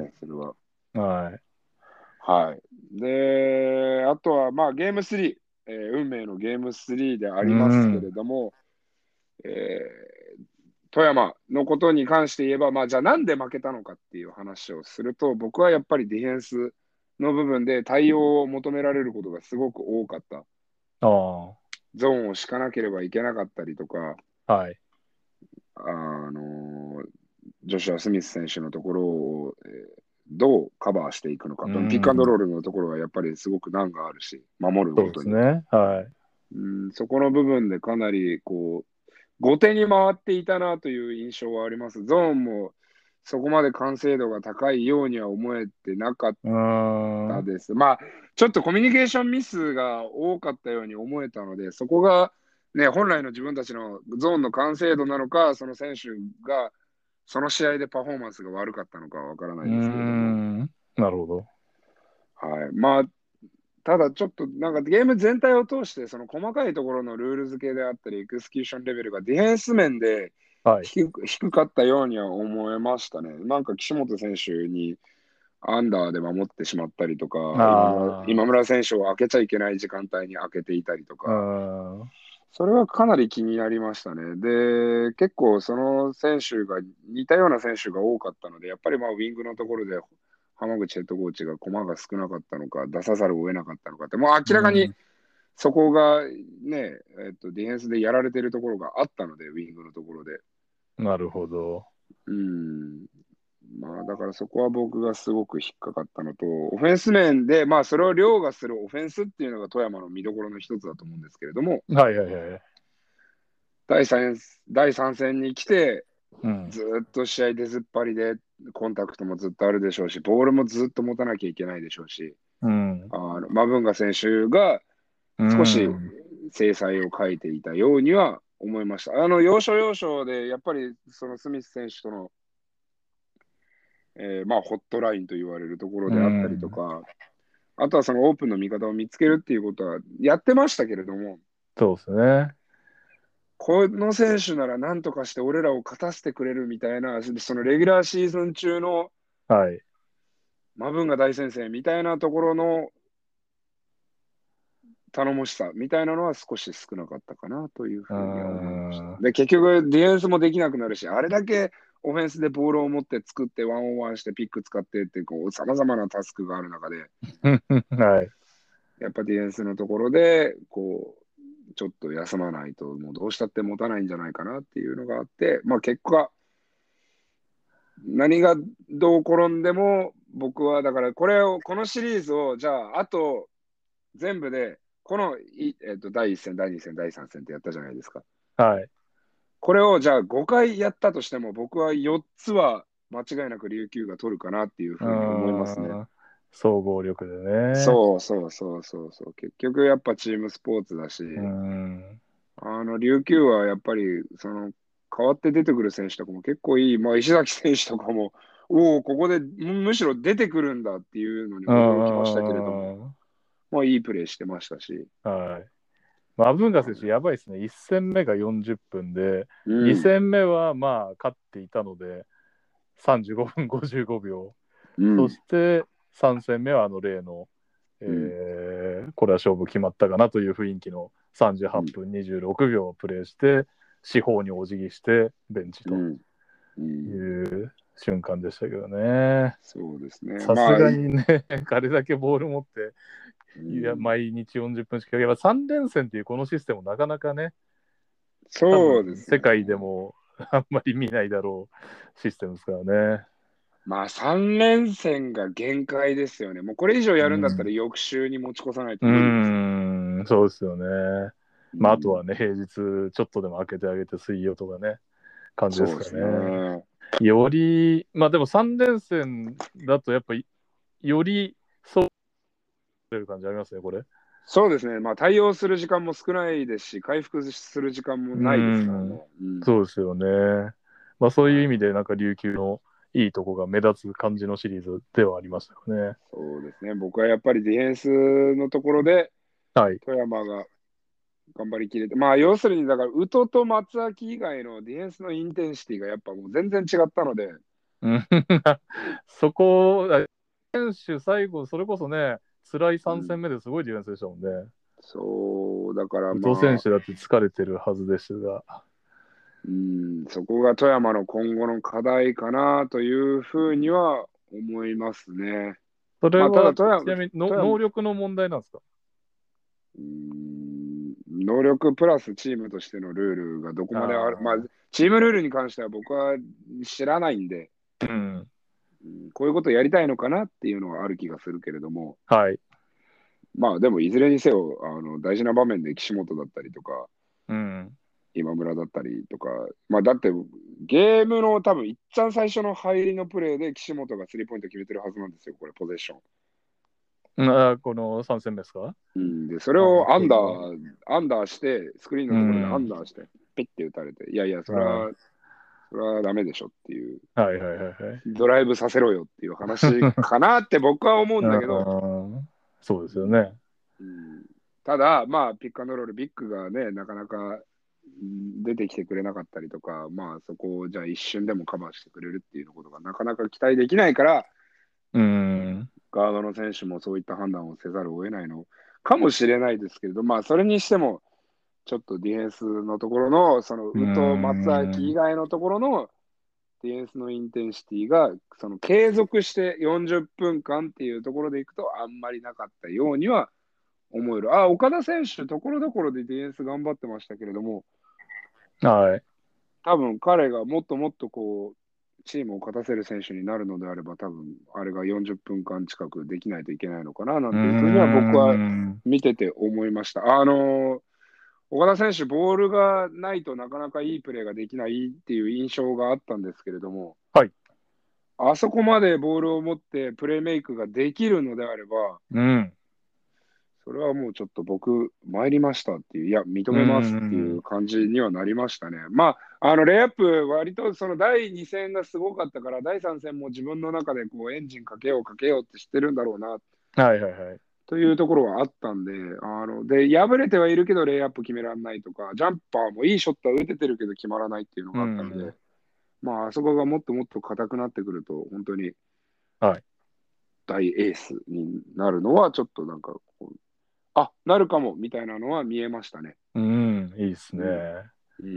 ましたね、それは。 はい。 はい。で、あとは、まあ、ゲームスリー、えー運命のゲームスリーであうりますけれん。 ども、えー富山のことに関して言えば、まあ、じゃあなんで負けたのかっていう話をすると、僕はやっぱりディフェンスの部分で対応を求められることがすごく多かった。 ああ。 ゾーンを敷かなければいけなかったりとか、 はい。 あのジョシュア・スミス選手のところを、えーどうカバーしていくのか。 うピックアンドロん。 ールのところはやっぱりすごく難があるし、守るそうごとに。 ですね。はい。 うん、そこの部分でかなりこう、後手に回っていたなという印象はあります。ゾーンもそこまで完成度が高いようには思えてなかっうーん。 たです。まあ、ちょっとコミュニケーションミスが多かったように思えたので、そこがね、本来の自分たちのゾーンの完成度なのか、その選手がその試合でパフォーマンスが悪かったのかはわからなうーいですけれども、 ん。なるほど。 はい。まあ、ただちょっとなんかゲーム全体を通して、その細かいところのルール付けであったり、エクスキューションレベルがディフェンス面ではい。 低く低かったようには思えましたね。なんか岸本選手にアンダーで守ってしまったりとか、今村今あ村選手を開けちゃいけない時間帯に開けていたりとあ。うか、 ーん。 それはかなり気になりましたね。で、結構その選手が、似たような選手が多かったので、やっぱりまあウィングのところで浜口ヘッドコーチが駒が少なかったのか、出さざるを得なかったのかって、もう明らかにうん。 そこがね、えっと、ディフェンスでやられてるところがあったので、ウィングのところで。 なるほど。 うん。まあ、だからそこは僕がすごく引っかかったのと、オフェンス面で、まあ、それを凌駕するオフェンスっていうのが富山の見どころの一つだと思うんですけれども、 はいはいはい。 第三、第三戦に来て、 うん。 ずっと試合出ずっぱりでっコンタクトもずっとあるでしょうし、ボールもずっと持たなきゃいけないでしょうし、 うん。 あのマブンガ選手がう少しん。 精彩を欠いていたようには思いました。あの要所要所で、やっぱりそのスミス選手との、えーまあ、ホットラインと言われるところうであったりとん。 か、あとはそのオープンの味方を見つけるっていうことはやってましたけれども、 そうですね。 この選手なら何とかして俺らを勝たせてくれるみたいな、そのレギュラーシーズン中のはい。 マブンガ大先生みたいなところの頼もしさみたいなのは少し少なかったかなといううふうには思いました。 ん。 で、結局ディフェンスもできなくなるし、あれだけオフェンスでボールを持って作ってワンオンワンしてピック使ってってこう様々なタスクがある中で、 はい。 やっぱディフェンスのところでこうちょっと休まないともうどうしたって持たないんじゃないかなっていうのがあって、まあ結果何がどう転んでも僕はだからこれをこのシリーズをじゃああと全部でこのい、えっと、だいいっ戦、だいに戦、だいさん戦ってやったじゃないですか。 はい。 これをじゃあごかいやったとしても、僕はよっつは間違いなく琉球が取るかなっていううふうに思いますね。 ん。総合力でね。 そうそうそうそうそう。結局やっぱチームスポーツだし、 うん。 あの琉球はやっぱりその代わって出てくる選手とかも結構いい、まあ、石崎選手とかも、おお、ここでむむしろ出てくるんだっていうのにう驚きましたけれども、 ん。 まあいいプレーしてましたし。 はい。マブンガ選手、 はい、 やばいですね。いち戦目がよんじゅっぷんで、にうん、 戦目はまあ勝っていたので、さんじゅうごふんごじゅうごびょう。そうん、 してさん戦目はあの例の、 うん、 えーこれは勝負決まったかなという雰囲気の38 うん、 分にじゅうろくびょうをプレーして、四方にお辞儀してベンチとうん、ういん。 う瞬間でしたけどね。 そうですね。 さすまあ、 がにね、あれだけボール持って、いやうん、 毎日よんじゅっぷんしか、やっぱさん連戦っていうこのシステムなかなかね、多分そうですね。 世界でもあんまり見ないだろうシステムですからね。 まあ、さん連戦が限界ですよね。もうこれ以上やるんだったらうん、 翌週に持ち越さないとう無理ですね。 ーん、そうですよね。まあ、あとうん、 はね、平日ちょっとでも開けてあげて水曜とかね、感じですかそうですね。 ね。 より、まあでもさん連戦だとやっぱり、よりそうという感じありますね、これ。 そうですね。まあ、対応する時間も少ないですし、回復する時間もうないですからね。 ん、 うん。 そうですよね。まあそういう意はい。 味で、なんか琉球のいいとこが目立つ感じのシリーズではありましたよね。 そうですね。僕はやっぱりディフェンスのところで、 はい。 富山が頑張りきれて、まあ、要するに、だから、宇都と松秋以外のディフェンスのインテンシティがやっぱもう全然違ったので、 うん。そこ、選手最後、それこそね、辛いさんうん、 戦目ですごいディフェンスでしたもんね。 そう、だから宇都選まあ、 手だって疲れてるはずですが。 うん、そこが富山の今後の課題かなというふうには思いますね。まあ、たそれは、ちだ富山、 なみにの富山、 能力の問題なんですか？ うん、能力プラスチームとしてのルールがどこまである、まあ、 あチームルールに関しては僕は知らないんで、 あ、うん。 うん、こういうことやりたいのかなっていうのはある気がするけれども、 はい。 まあでもいずれにせよ、あの大事な場面で岸本だったりとか、 うん。 今村だったりとか、まあだってゲームの多分いっちゃん最初の入りのプレーで岸本がスリーポイント決めてるはずなんですよ、これ、ポゼッション。 あ、このさん戦目ですか？ うん、で、それあ、 をアンダそー、アンダーして、スクリーンう。うのところでアンん。 ダーして、ピッて打たれて、いやいや、それあ、 は、それはダメでしょっていう、 はいはいはいはい。 ドライブさせろよっていう話かなって僕は思うんだけど、 うん、そうですようんね。 うん、ただ、まあ、ピックアンドロール、ビッグがね、なかなかうん出てきてくれなかったりとか、まあ、そこをじゃあ一瞬でもカバーしてくれるっていうことがなかなか期待できないから、 うん。 ガードの選手もそういった判断をせざるを得ないのかもしれないですけれど、まあ、それにしても、ちょっとディフェンスのところの、その、 う宇都、松明以ん。 外のところのディフェンスのインテンシティが、その継続してよんじゅっぷんかんっていうところでいくと、あんまりなかったようには思える。あ、岡田選手、ところどころでディフェンス頑張ってましたけれども、 はい。 多分彼がもっともっとこう、チームを勝たせる選手になるのであれば、多分あれがよんじゅっぷんかん近くできないといけないのかな、なうんていうふうには僕はん。 見てて思いました。あのー岡田選手、ボールがないとなかなかいいプレーができないっていう印象があったんですけれども、 はい。 あそこまでボールを持ってプレーメイクができるのであれば、 うん。 それはもうちょっと僕、参りましたっていう、いや、認うめますっていん。 う感じにはなりましたね。まあ、あの、レイアップ、割とそのだいに戦がすごかったから、だいさん戦も自分の中でこうエンジンかけようかけようって知ってるんだろうな、 はいはいはい。 というところはあったんで、あの、で、敗れてはいるけど、レイアップ決められないとか、ジャンパーもいいショットは打ててるけど決まらないっていうのうがあったので、 ん。 まあ、あそこがもっともっと硬くなってくると、本当にはい。 大エースになるのは、ちょっとなんかこう、あ、なるかも、みたいなのは見えましたね。 うん。いいですね。 うん。うん。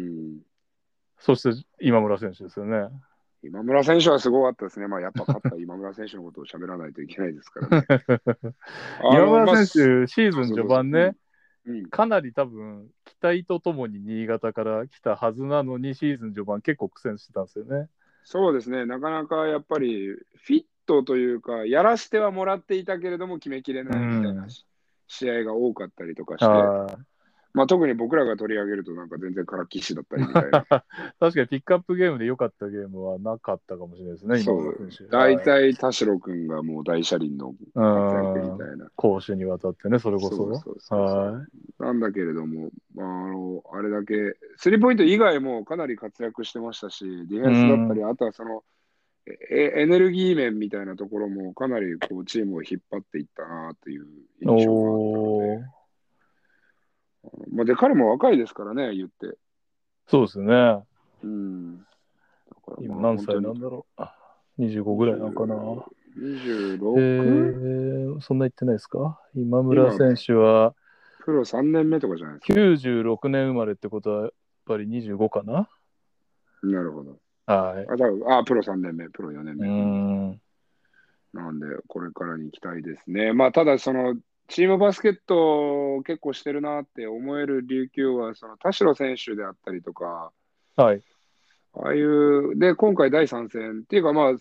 そして今村選手ですよね。 今村選手はすごかったですね。まあ、やっぱ勝った今村選手のことを喋らないといけないですからね。あの、 今村まあ、 選手、シーズンどうぞどうぞ。 序盤ね、 うん。うん。 かなり多分、期待とともに新潟から来たはずなのに、シーズン序盤結構苦戦してたんですよね。 そうですね。なかなかやっぱりフィットというか、やらしてはもらっていたけれども決めきれうないみたいなん。 し試合が多かったりとかして、 ああ。 まあ特に僕らが取り上げるとなんか全然空き師だったりみたいな。 確かにピックアップゲームで良かったゲームはなかったかもしれないですね、今そう。 村選手。 大はい。 体田代君がもう大車輪のう活躍みたん。 いな。 攻守にわたってね、それこそ。 そうそうそうそはう。なんだけれども、まあ、あの、あれだけ、スリーポイント以外もかなり活躍してましたし、ディフい。うェンスだったん。 り、あとはその、えエネルギー面みたいなところもかなりこうチームを引っ張っていったなという印象があったので、 おー。 まあ、で、彼も若いですからね、言って。 そうですね。 うん。だから今まあ何歳な本当にんだろう。にじゅうごぐらいなのかな。 にじゅう、 えにじゅうろく？ ー、そんな言ってないですか。今村今、 選手はプロさんねんめとかじゃないですきか。 ゅうじゅうろくねん生まれってことは、やっぱりにじゅうごかな。 なるほど。 はい。 あ、多分あ、プロさんねんめ、プロよねんうーめ。うん。 ん。 なんで、これからに期待ですね。まあ、ただ、その、チームバスケットを結構してるなって思える琉球は、その田代選手であったりとか、 はい。 ああいう、で、今回だいさん戦っていうか、まあ、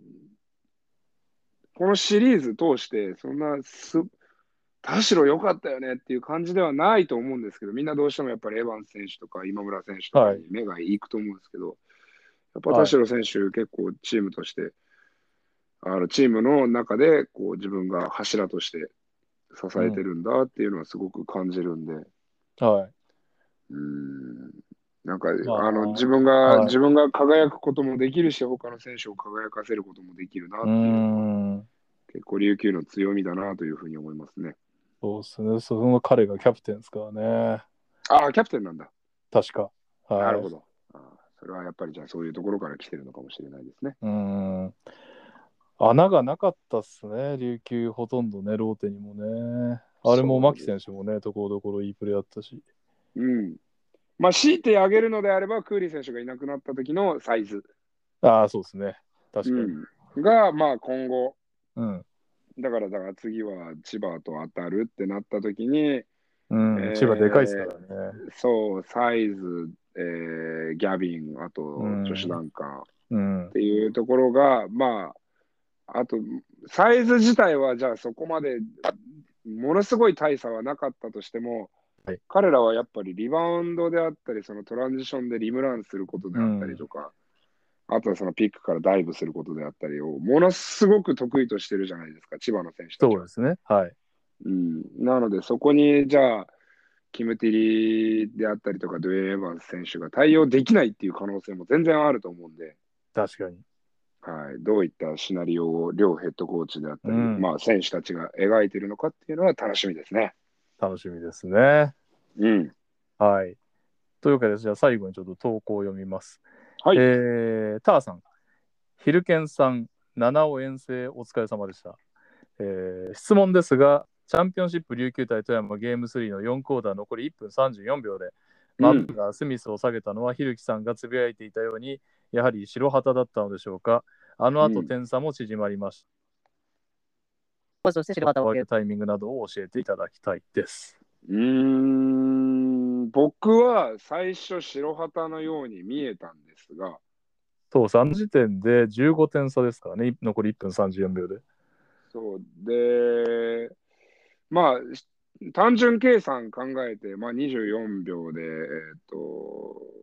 このシリーズ通して、そんなす、田代良かったよねっていう感じではないと思うんですけど、みんなどうしてもやっぱりエヴァンス選手とか今村選手とかはい。 に目が行くと思うんですけど、やっぱ田はい。 代選手結構チームとして、あのチームの中でこう自分が柱として支うん。 えてるんだっていうのはすごく感じるんで、 はい。 うーん、なんかまあ、 あの自分が、 はい。 自分が輝くこともできるし、他の選手を輝かせることもできるなうーっていうのは、 ん。 結構琉球の強みだなというふうに思いますね。 そうですね。その彼がキャプテンですからね。 ああ、キャプテンなんだ。 確か。はい。 なるほど。ああ、それはやっぱりじゃあそういうところから来てるのかもしれないですね。 うーん。穴がなかったっすね。琉球ほとんどね、ローテにもね。あれも牧そうです。 選手もね、ところどころいいプレーあったし。 うん。まあ、強いて挙げるのであれば、クーリー選手がいなくなった時のサイズ。 ああ、そうですね。確かに。 うん。が、まあ今後、 うん。 だから、だから次は千葉と当たるってなった時に、 うん。千葉でかいですかえらね。 ーそう、サイズ、えーギャビン、あうと、女子ダん。 ンカーっうん。 ていうところが、まあ、あと、サイズ自体は、じゃあそこまで、ものすごい大差はなかったとしても、 はい。 彼らはやっぱりリバウンドであったり、そのトランジションでリムランすることであったりうん。 とか、あとはそのピックからダイブすることであったりを、ものすごく得意としてるじゃないですか、千葉の選手たちは。 そうですね。はい。 うん、なので、そこに、じゃあ、キム・ティリであったりとか、ドゥエイ・エヴァンス選手が対応できないっていう可能性も全然あると思うんで、 確かに。 はい、どういったシナリオを両ヘッドコーチであったり、 うん。 まあ、選手たちが描いているのかっていうのは楽しみですね。 楽しみですね。 うん。 はい。というわけで、じゃあ最後にちょっと投稿を読みます。 はい。 えー、ターさん、ヒルケンさん、七尾遠征お疲れ様でした。えー質問ですが、チャンピオンシップ琉球対富山ゲームスリーのよんクォーター残りいっぷんさんじゅうよんびょうで、マブうん。 がスミスを下げたのは、ひるきさんがつぶやいていたように、やはり白旗だったのでしょうか。あの後、 うん。 点差も縮まりました。そして白旗を上げるタイミングなどを教えていただきたいです。 うーん。僕は最初白旗のように見えたんですが、 そう、さんじてんでじゅうごてん差ですからね、残りいっぷんさんじゅうよんびょうで。 そう。で、まあ、単純計算考えて、まあ、にじゅうよんびょうで、えっと、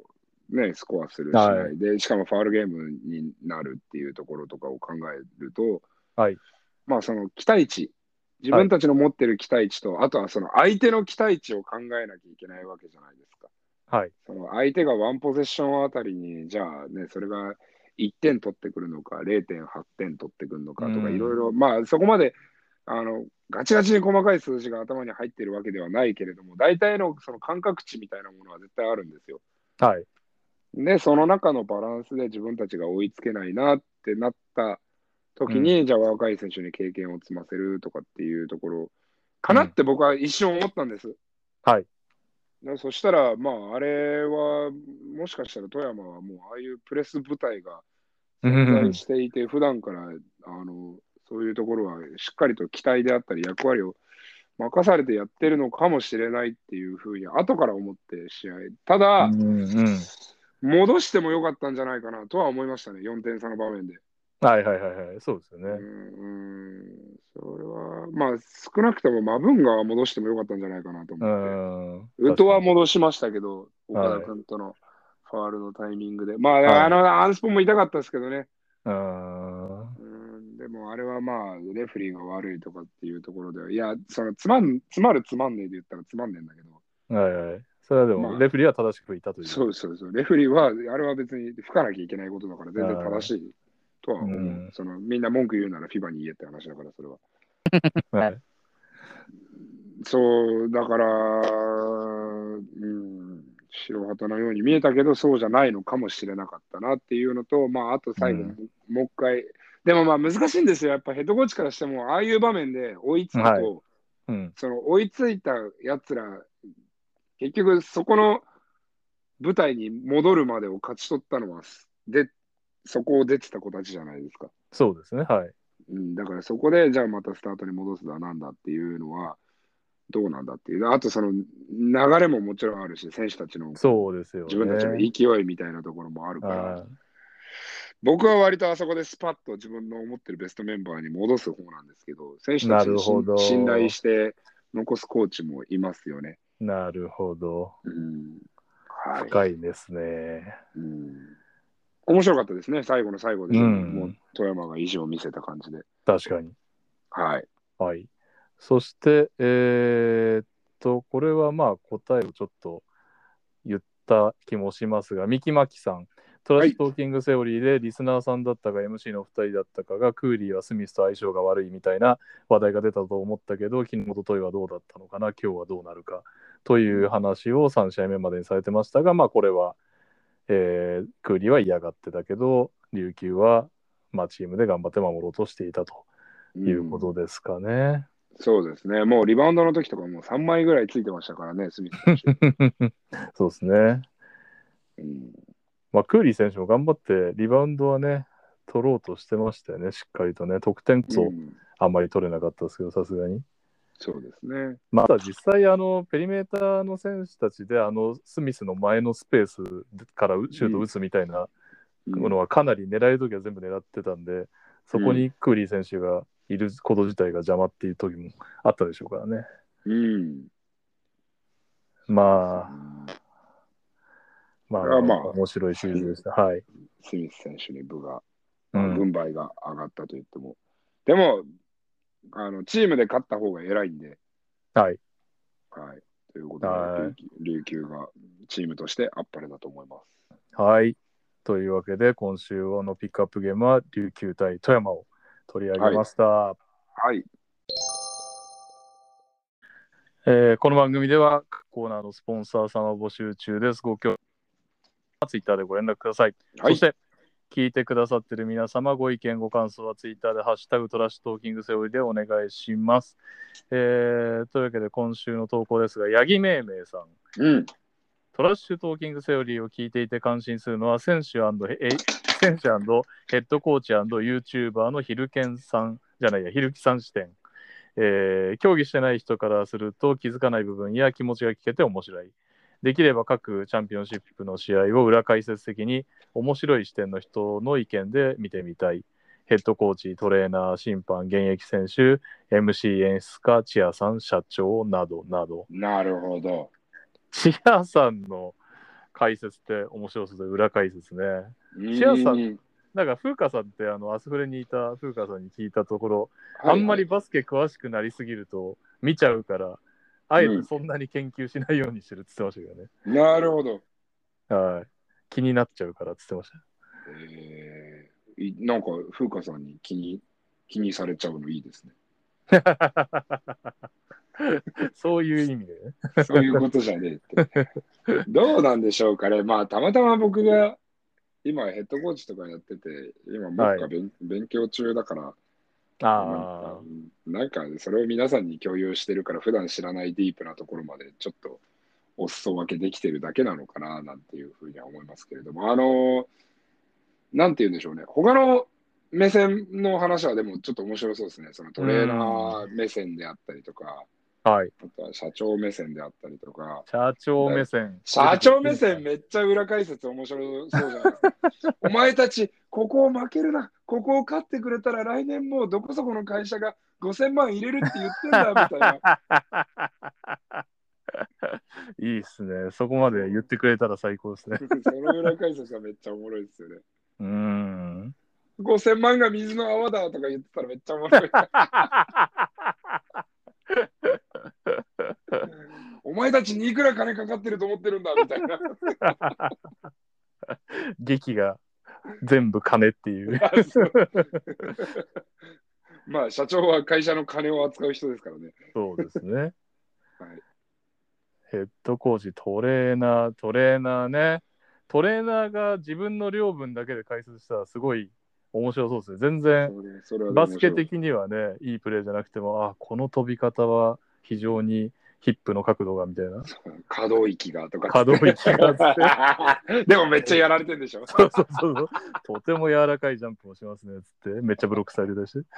ね、スコアするしない、で、しかもファールゲームになるっていうところとかを考えると、 はい。 まあその期待値、自はい。 分たちの持ってる期待値と、あとはその相手の期待値を考えなきゃいけないわけじゃないですか。 はい。 その相手がワンポゼッションあたりに、じゃあね、それがいってん取ってくるのか、れいてんはちてん取ってくるのかとか、いろいろ、まあそこまで、あの、ガチガチに細かい数字が頭に入ってるわけではないけれども、大体のその感覚値みたいなものは絶対あるんですよ。 はい。 で、その中のバランスで自分たちが追いつけないなってなった時に、 うん。 じゃあ若い選手に経験を積ませるとかっていうところかなっうん。 て僕は一瞬思ったんです。 はい。 でそしたら、まあ、あれは、もしかしたら富山はもう、ああいうプレス部隊がうん潜在うんしていて、普段からあのそういうところはしっかりと期待であったり、役割を任されてやってるのかもしれないっていうふうに、後から思って試合。ただ、 うんうん。 戻してもよかったんじゃないかなとは思いましたね、よんてん差の場面で。 はいはいはいはい。そうですようね。 ん、それは、まあ、少なくともマブンガは戻してもよかったんじゃないかなとう思って。 ん。 ウトは確かに。 戻しましたけど、岡田はい。 君とのファールのタイミングで。まあ、あはい。 の、アンスポも痛かったですけどね。 うん。 うん、でも、あれはまあ、レフェリーが悪いとかっていうところでは、いや、その、つまん、つまるつまんねえで言ったらつまんねえんだけど、 はいはい。それはでも、 まあ、 レフェリーは正しくいたという。 そうそうそう、レフェリーは、あれは別に吹かなきゃいけないことだから、全然正あしいとはう思う。 ん。 その、みんな文句言うならフィバに言えって話だから、それは。 はい。 そう、だから、うん、白旗のように見えたけど、そうじゃないのかもしれなかったなっていうのと、まあ、あと最後も、 うん。 もう一回、でもまあ難しいんですよ。やっぱヘッドコーチからしても、ああいう場面で追いつくはい。 と、 うん。 その追いついたやつら、結局そこの舞台に戻るまでを勝ち取ったのは、で、そこを出てた子たちじゃないですか。 そうですね。はい。 うん、だからそこで、じゃあまたスタートに戻すだなんだっていうのは、どうなんだっていう。あとその流れももちろんあるし、選手たちのこう、 そうですよ自分たちのね。 勢いみたいなところもあるから、 あ僕は割とあそこでスパッと自分の思ってるベストメンバーに戻す方なんですけど、選手たちになるほ信頼ど。 して残すコーチもいますよね。 なるほど。 うん、はい。 深いですね。 うん、面白かったですね。最後の最後で、 うでも、もうん。 富山が意地を見せた感じで。 確かに。 はい。 はい。そして、えーっと、これはまあ答えをちょっと言った気もしますが、ミキマキさん、トラッはい。 シュトーキングセオリーでリスナーさんだったか エムシー のふたりだったかがクーリーはスミスと相性が悪いみたいな話題が出たと思ったけど、昨日、おとといはどうだったのかな、今日はどうなるかという話をさん試合目までにされてましたが、まあこれは、えークーリーは嫌がってたけど、琉球は、まあ、チームで頑張って守ろうとしていたということですかね。 そうですね。もうリバウンドの時とかもうさんまいぐらいついてましたからね、スミス選手。 そうですね。 うん、 まあ、クーリー選手も頑張ってリバウンドはね、取ろうとしてましたよね、しっかりとね。得点こそうん、 あんまり取れなかったですけど、さすがに。 そうですね。 まあ、ただ実際、あの、ペリメーターの選手たちで、あの、スミスの前のスペースからシュート打つみたいなうん、 のはかなり狙えるときは全部狙ってたんで、そこうん、 にクーリー選手がいること自体が邪魔っていう時もあったでしょうからね。 うん。そうですまあ、 ね。 まあ、 これはまあ、 面白いシリーズでした。はい。 スミス選手に部が、まあ、 うん。 軍配が上がったと言っても。でも、あの、チームで勝った方が偉いんで、 はい。 はい。ということで、琉は球琉球がチームとしてあっぱれだと思います。 い。はい。というわけで、今週のピックアップゲームは、琉球対富山を取り上げはい。 ました。 はい。 えーこの番組では、各コーナーのスポンサー様を募集中です。ご協力はツイッターでご連絡ください。 はい。 そして、聞いてくださっている皆様、ご意見、ご感想はツイッターでハッシュタグトラッシュトーキングセオリーでお願いします。えーというわけで、今週の投稿ですが、八木めいめいさん。 うん。 トラッシュトーキングセオリーを聞いていて感心するのは、選手え選手ヘッドコーチ &YouTuber のヒルケンさんじゃないや、ヒルキさん視点。えー競技してない人からすると気づかない部分や気持ちが聞けて面白い。できれば各チャンピオンシップの試合を裏解説的に面白い視点の人の意見で見てみたい。ヘッドコーチ、トレーナー、審判、現役選手、エムシー 演出家、チアさん、社長などなど。 なるほど。 チアさんの解説って面白そうで、裏解説ね。 うんシアさん、なんか風花さんってあのアスフレにいた風花さんに聞いたところ、 はいはい、 あんまりバスケ詳しくなりすぎると見ちゃうから、あえてそんなに研究しないようにしてるって言ってましたけどね。 うん、なるほど。 はい。気になっちゃうからって言ってました。 えー、なんか風花さんに気に気にされちゃうのいいですね。 そういう意味でね。 そういうことじゃねえって。どうなんでしょうかね。まあ、たまたま僕が今ヘッドコーチとかやってて、今目はい。 下勉、勉強中だから、まあ、 あなんかそれを皆さんに共有してるから、普段知らないディープなところまでちょっとお裾分けできてるだけなのかな、なんていうふうには思いますけれども、あの、なんて言うんでしょうね。他の目線の話はでもちょっと面白そうですね。そのあ。 トレーナー目線であったりとか、 はい。 あとは社長目線であったりとか、 社長目線。 社長目線めっちゃ裏解説面白そうじゃないですか。お前たち、ここを負けるな、ここを勝ってくれたら来年もうどこそこの会社がごせんまん入れるって言ってんだ、みたいな。 いいっすね。そこまで言ってくれたら最高ですね。 その裏解説がめっちゃおもろいですよね。 うーん。 ごせんまんが水の泡だとか言ってたらめっちゃおもろい。お前たちにいくら金かかってると思ってるんだみたいな。 劇が全部金っていう。 まあ社長は会社の金を扱う人ですからね。 そうですね。 はい、 ヘッドコーチ、トレーナー、トレーナーね。トレーナーが自分の領分だけで解説したらすごい面白そうですね。全然それそれはバスケ的にはね、いいプレーじゃなくても、あ、この飛び方は非常にヒップの角度がみたいな。 可動域がとか。 可動域がって。でもめっちゃやられてるんでしょ。 そうそうそうそう。とても柔らかいジャンプをしますね。つってめっちゃブロックされたし。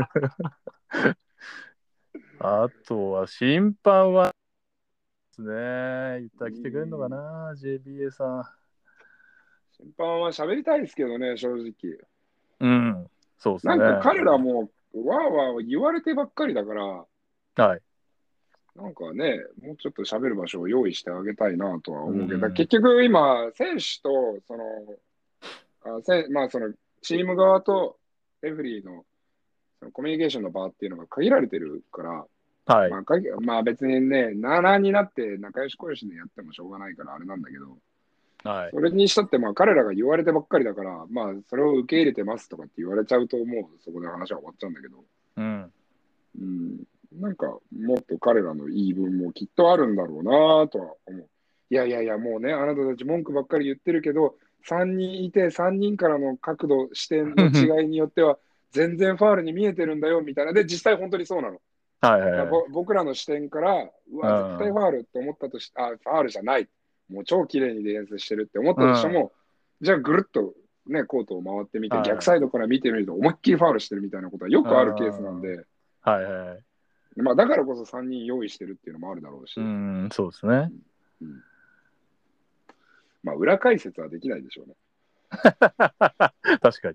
あとは審判はですね。言ったら来てくれるのかな、ジェイビーエー さん。 審判は喋りたいですけどね、正直。 うん、そうですね。 なんか彼らもわーわー言われてばっかりだから、 はい。 なんかね、もうちょっと喋る場所を用意してあげたいなとは思うけど、うん、結局今、選手と、その、あせまあその、チーム側とレフリーのそのコミュニケーションの場っていうのが限られてるから、 はい。 まあ、かまあ別にね、なあなあになって仲良し恋しでやってもしょうがないからあれなんだけど、 はい、 それにしたってまあ彼らが言われてばっかりだから、まあそれを受け入れてますとかって言われちゃうともうそこで話は終わっちゃうんだけど、 うん。 うん、なんかもっと彼らの言い分もきっとあるんだろうなとは思う。いやいやいや、もうね、あなたたち文句ばっかり言ってるけど、さんにんいてさんにんからの角度、視点の違いによっては全然ファールに見えてるんだよみたいな。で、実際本当にそうなの。 はいはいはい、 僕らの視点から、うわ、絶対ファールと思ったとし、あ、ファールじゃない。もう超綺麗にディフェンスしてるって思ったとしても、じゃあぐるっとね、コートを回ってみて、逆サイドから見てみると思いっきりファールしてるみたいなことはよくあるケースなんで、 はいはい。 まあだからこそさんにん用意してるっていうのもあるだろうし。 うん、そうですね。 うんうん、まあ裏解説はできないでしょうね。 確かに。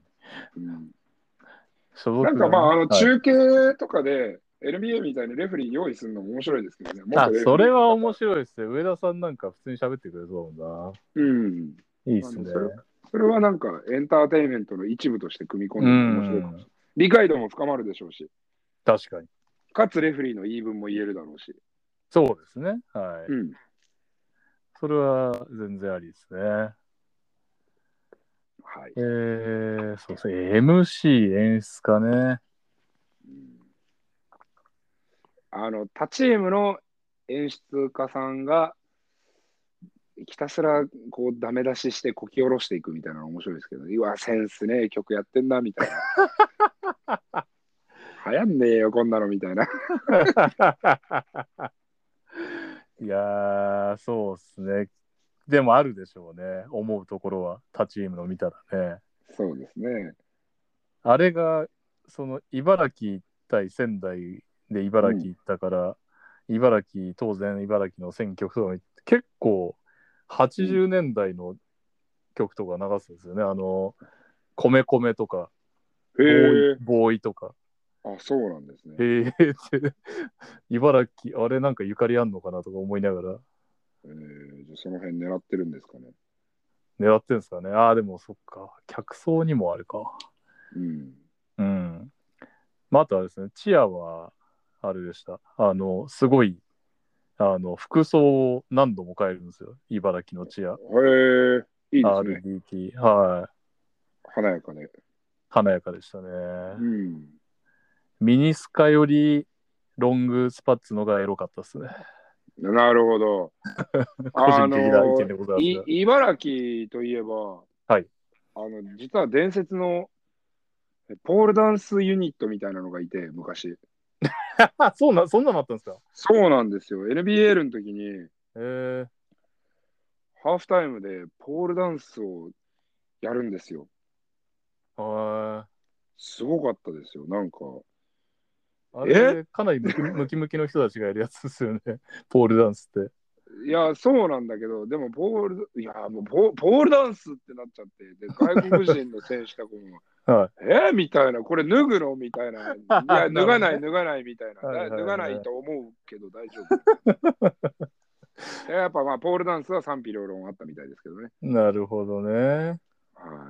うん、なんかまあ、あの中継とかで、はい、エルビーエー みたいにレフリー用意するのも面白いですけどね。 あ、それは面白いですよ。上田さんなんか普通に喋ってくれそうだもんな。 うん。 いいっすね。 それ、それはなんかエンターテインメントの一部として組み込んでも面白いかもしれない。理解度も深まるでしょうし。 確かに。かつレフリーの言い分も言えるだろうし。 そうですね。はい。 うん。 それは全然ありですね。はい。えー、そうですね。エムシー 演出かね。 うん、あの、他チームの演出家さんが、ひたすらこうダメ出ししてこき下ろしていくみたいなの面白いですけど、うわ、センスねえ曲やってんなみたいな。流行んねえよ、こんなのみたいな。 いやー、そうっすね。でもあるでしょうね。思うところは、他チームの見たらね。 そうですね。 あれが、その茨城対仙台で茨城行ったから、うん、茨城、当然茨城の選曲とか結構はちじゅうねんだいの曲とか流すんですよね。あの、米米とか、ボーイ、ボーイとか。 あ、そうなんですね。 へえって、茨城、あれなんかゆかりあんのかなとか思いながら。 えー、じゃあその辺狙ってるんですかね。 狙ってんですかね。ああ、でもそっか。客層にもあるか。 うん。 うん。まあ、あとはですね、チアは、あれでした。あの、すごい、あの、服装を何度も変えるんですよ。茨城のチア。 へえ、いいですね。 アールディーティー。はい。 華やかで。 華やかでしたね。 うん。 ミニスカよりロングスパッツのがエロかったですね。 なるほど。 個あ人的な意見の、 でございますい、 が。 茨城といえば、 はい。 あの、実は伝説のポールダンスユニットみたいなのがいて、昔。 そうな、そんなのあったんですか？ そうなんですよ。エヌビーエル の時に、 えー、 ハーフタイムでポールダンスをやるんですよ。 はすごかったですよ。なんか、 い。あえれ、かなりムキムキムキの人たちがやるやつですよね。ポールダンスって。 いや、そうなんだけど、でも、ポール、いや、もうポ、ポールダンスってなっちゃって、で、外国人の選手とかも、 はえみたいな、これ脱ぐのみたいな、いや、 い。な脱がない、 るほどね。 脱がないみたいな、 はいだ脱がないはいはと思うけど大丈夫みたいな。やっぱ、まあ、ポールダンスは賛否両論あったみたいですけどね。 い。なるほどね。 はい。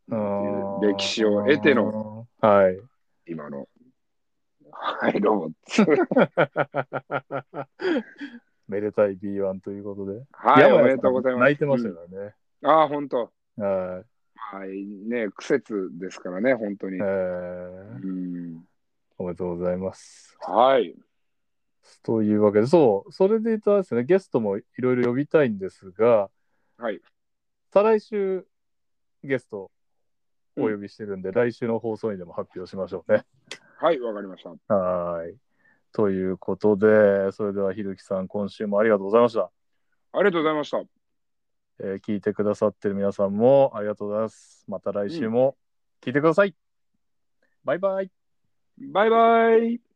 あなんていう歴史を得ての、 ーはい。 今の、はい、ロボッツ。 めでたい ビーワン ということで。 はい、おめでとう山谷さんございます。 泣いてましたうん。 からね。 ああ、本当。 はい。 はい、ね、苦節ですからね、本当えに。 ー、 うん。 おめでとうございます。 はい。 というわけで、そう、それで言うとですね、ゲストもいろいろ呼びたいんですが、 はい。 再来週ゲストうん。 お呼びしてるんで、来週の放送にでも発表しましょうね。 はい、わかりました。 はい。ということで、それではひるきさん、今週もありがとうございました。 ありがとうございました。 えー聞いてくださってる皆さんもありがとうございます。また来うん。 週も聞いてください。バイバイ。 バイバイ。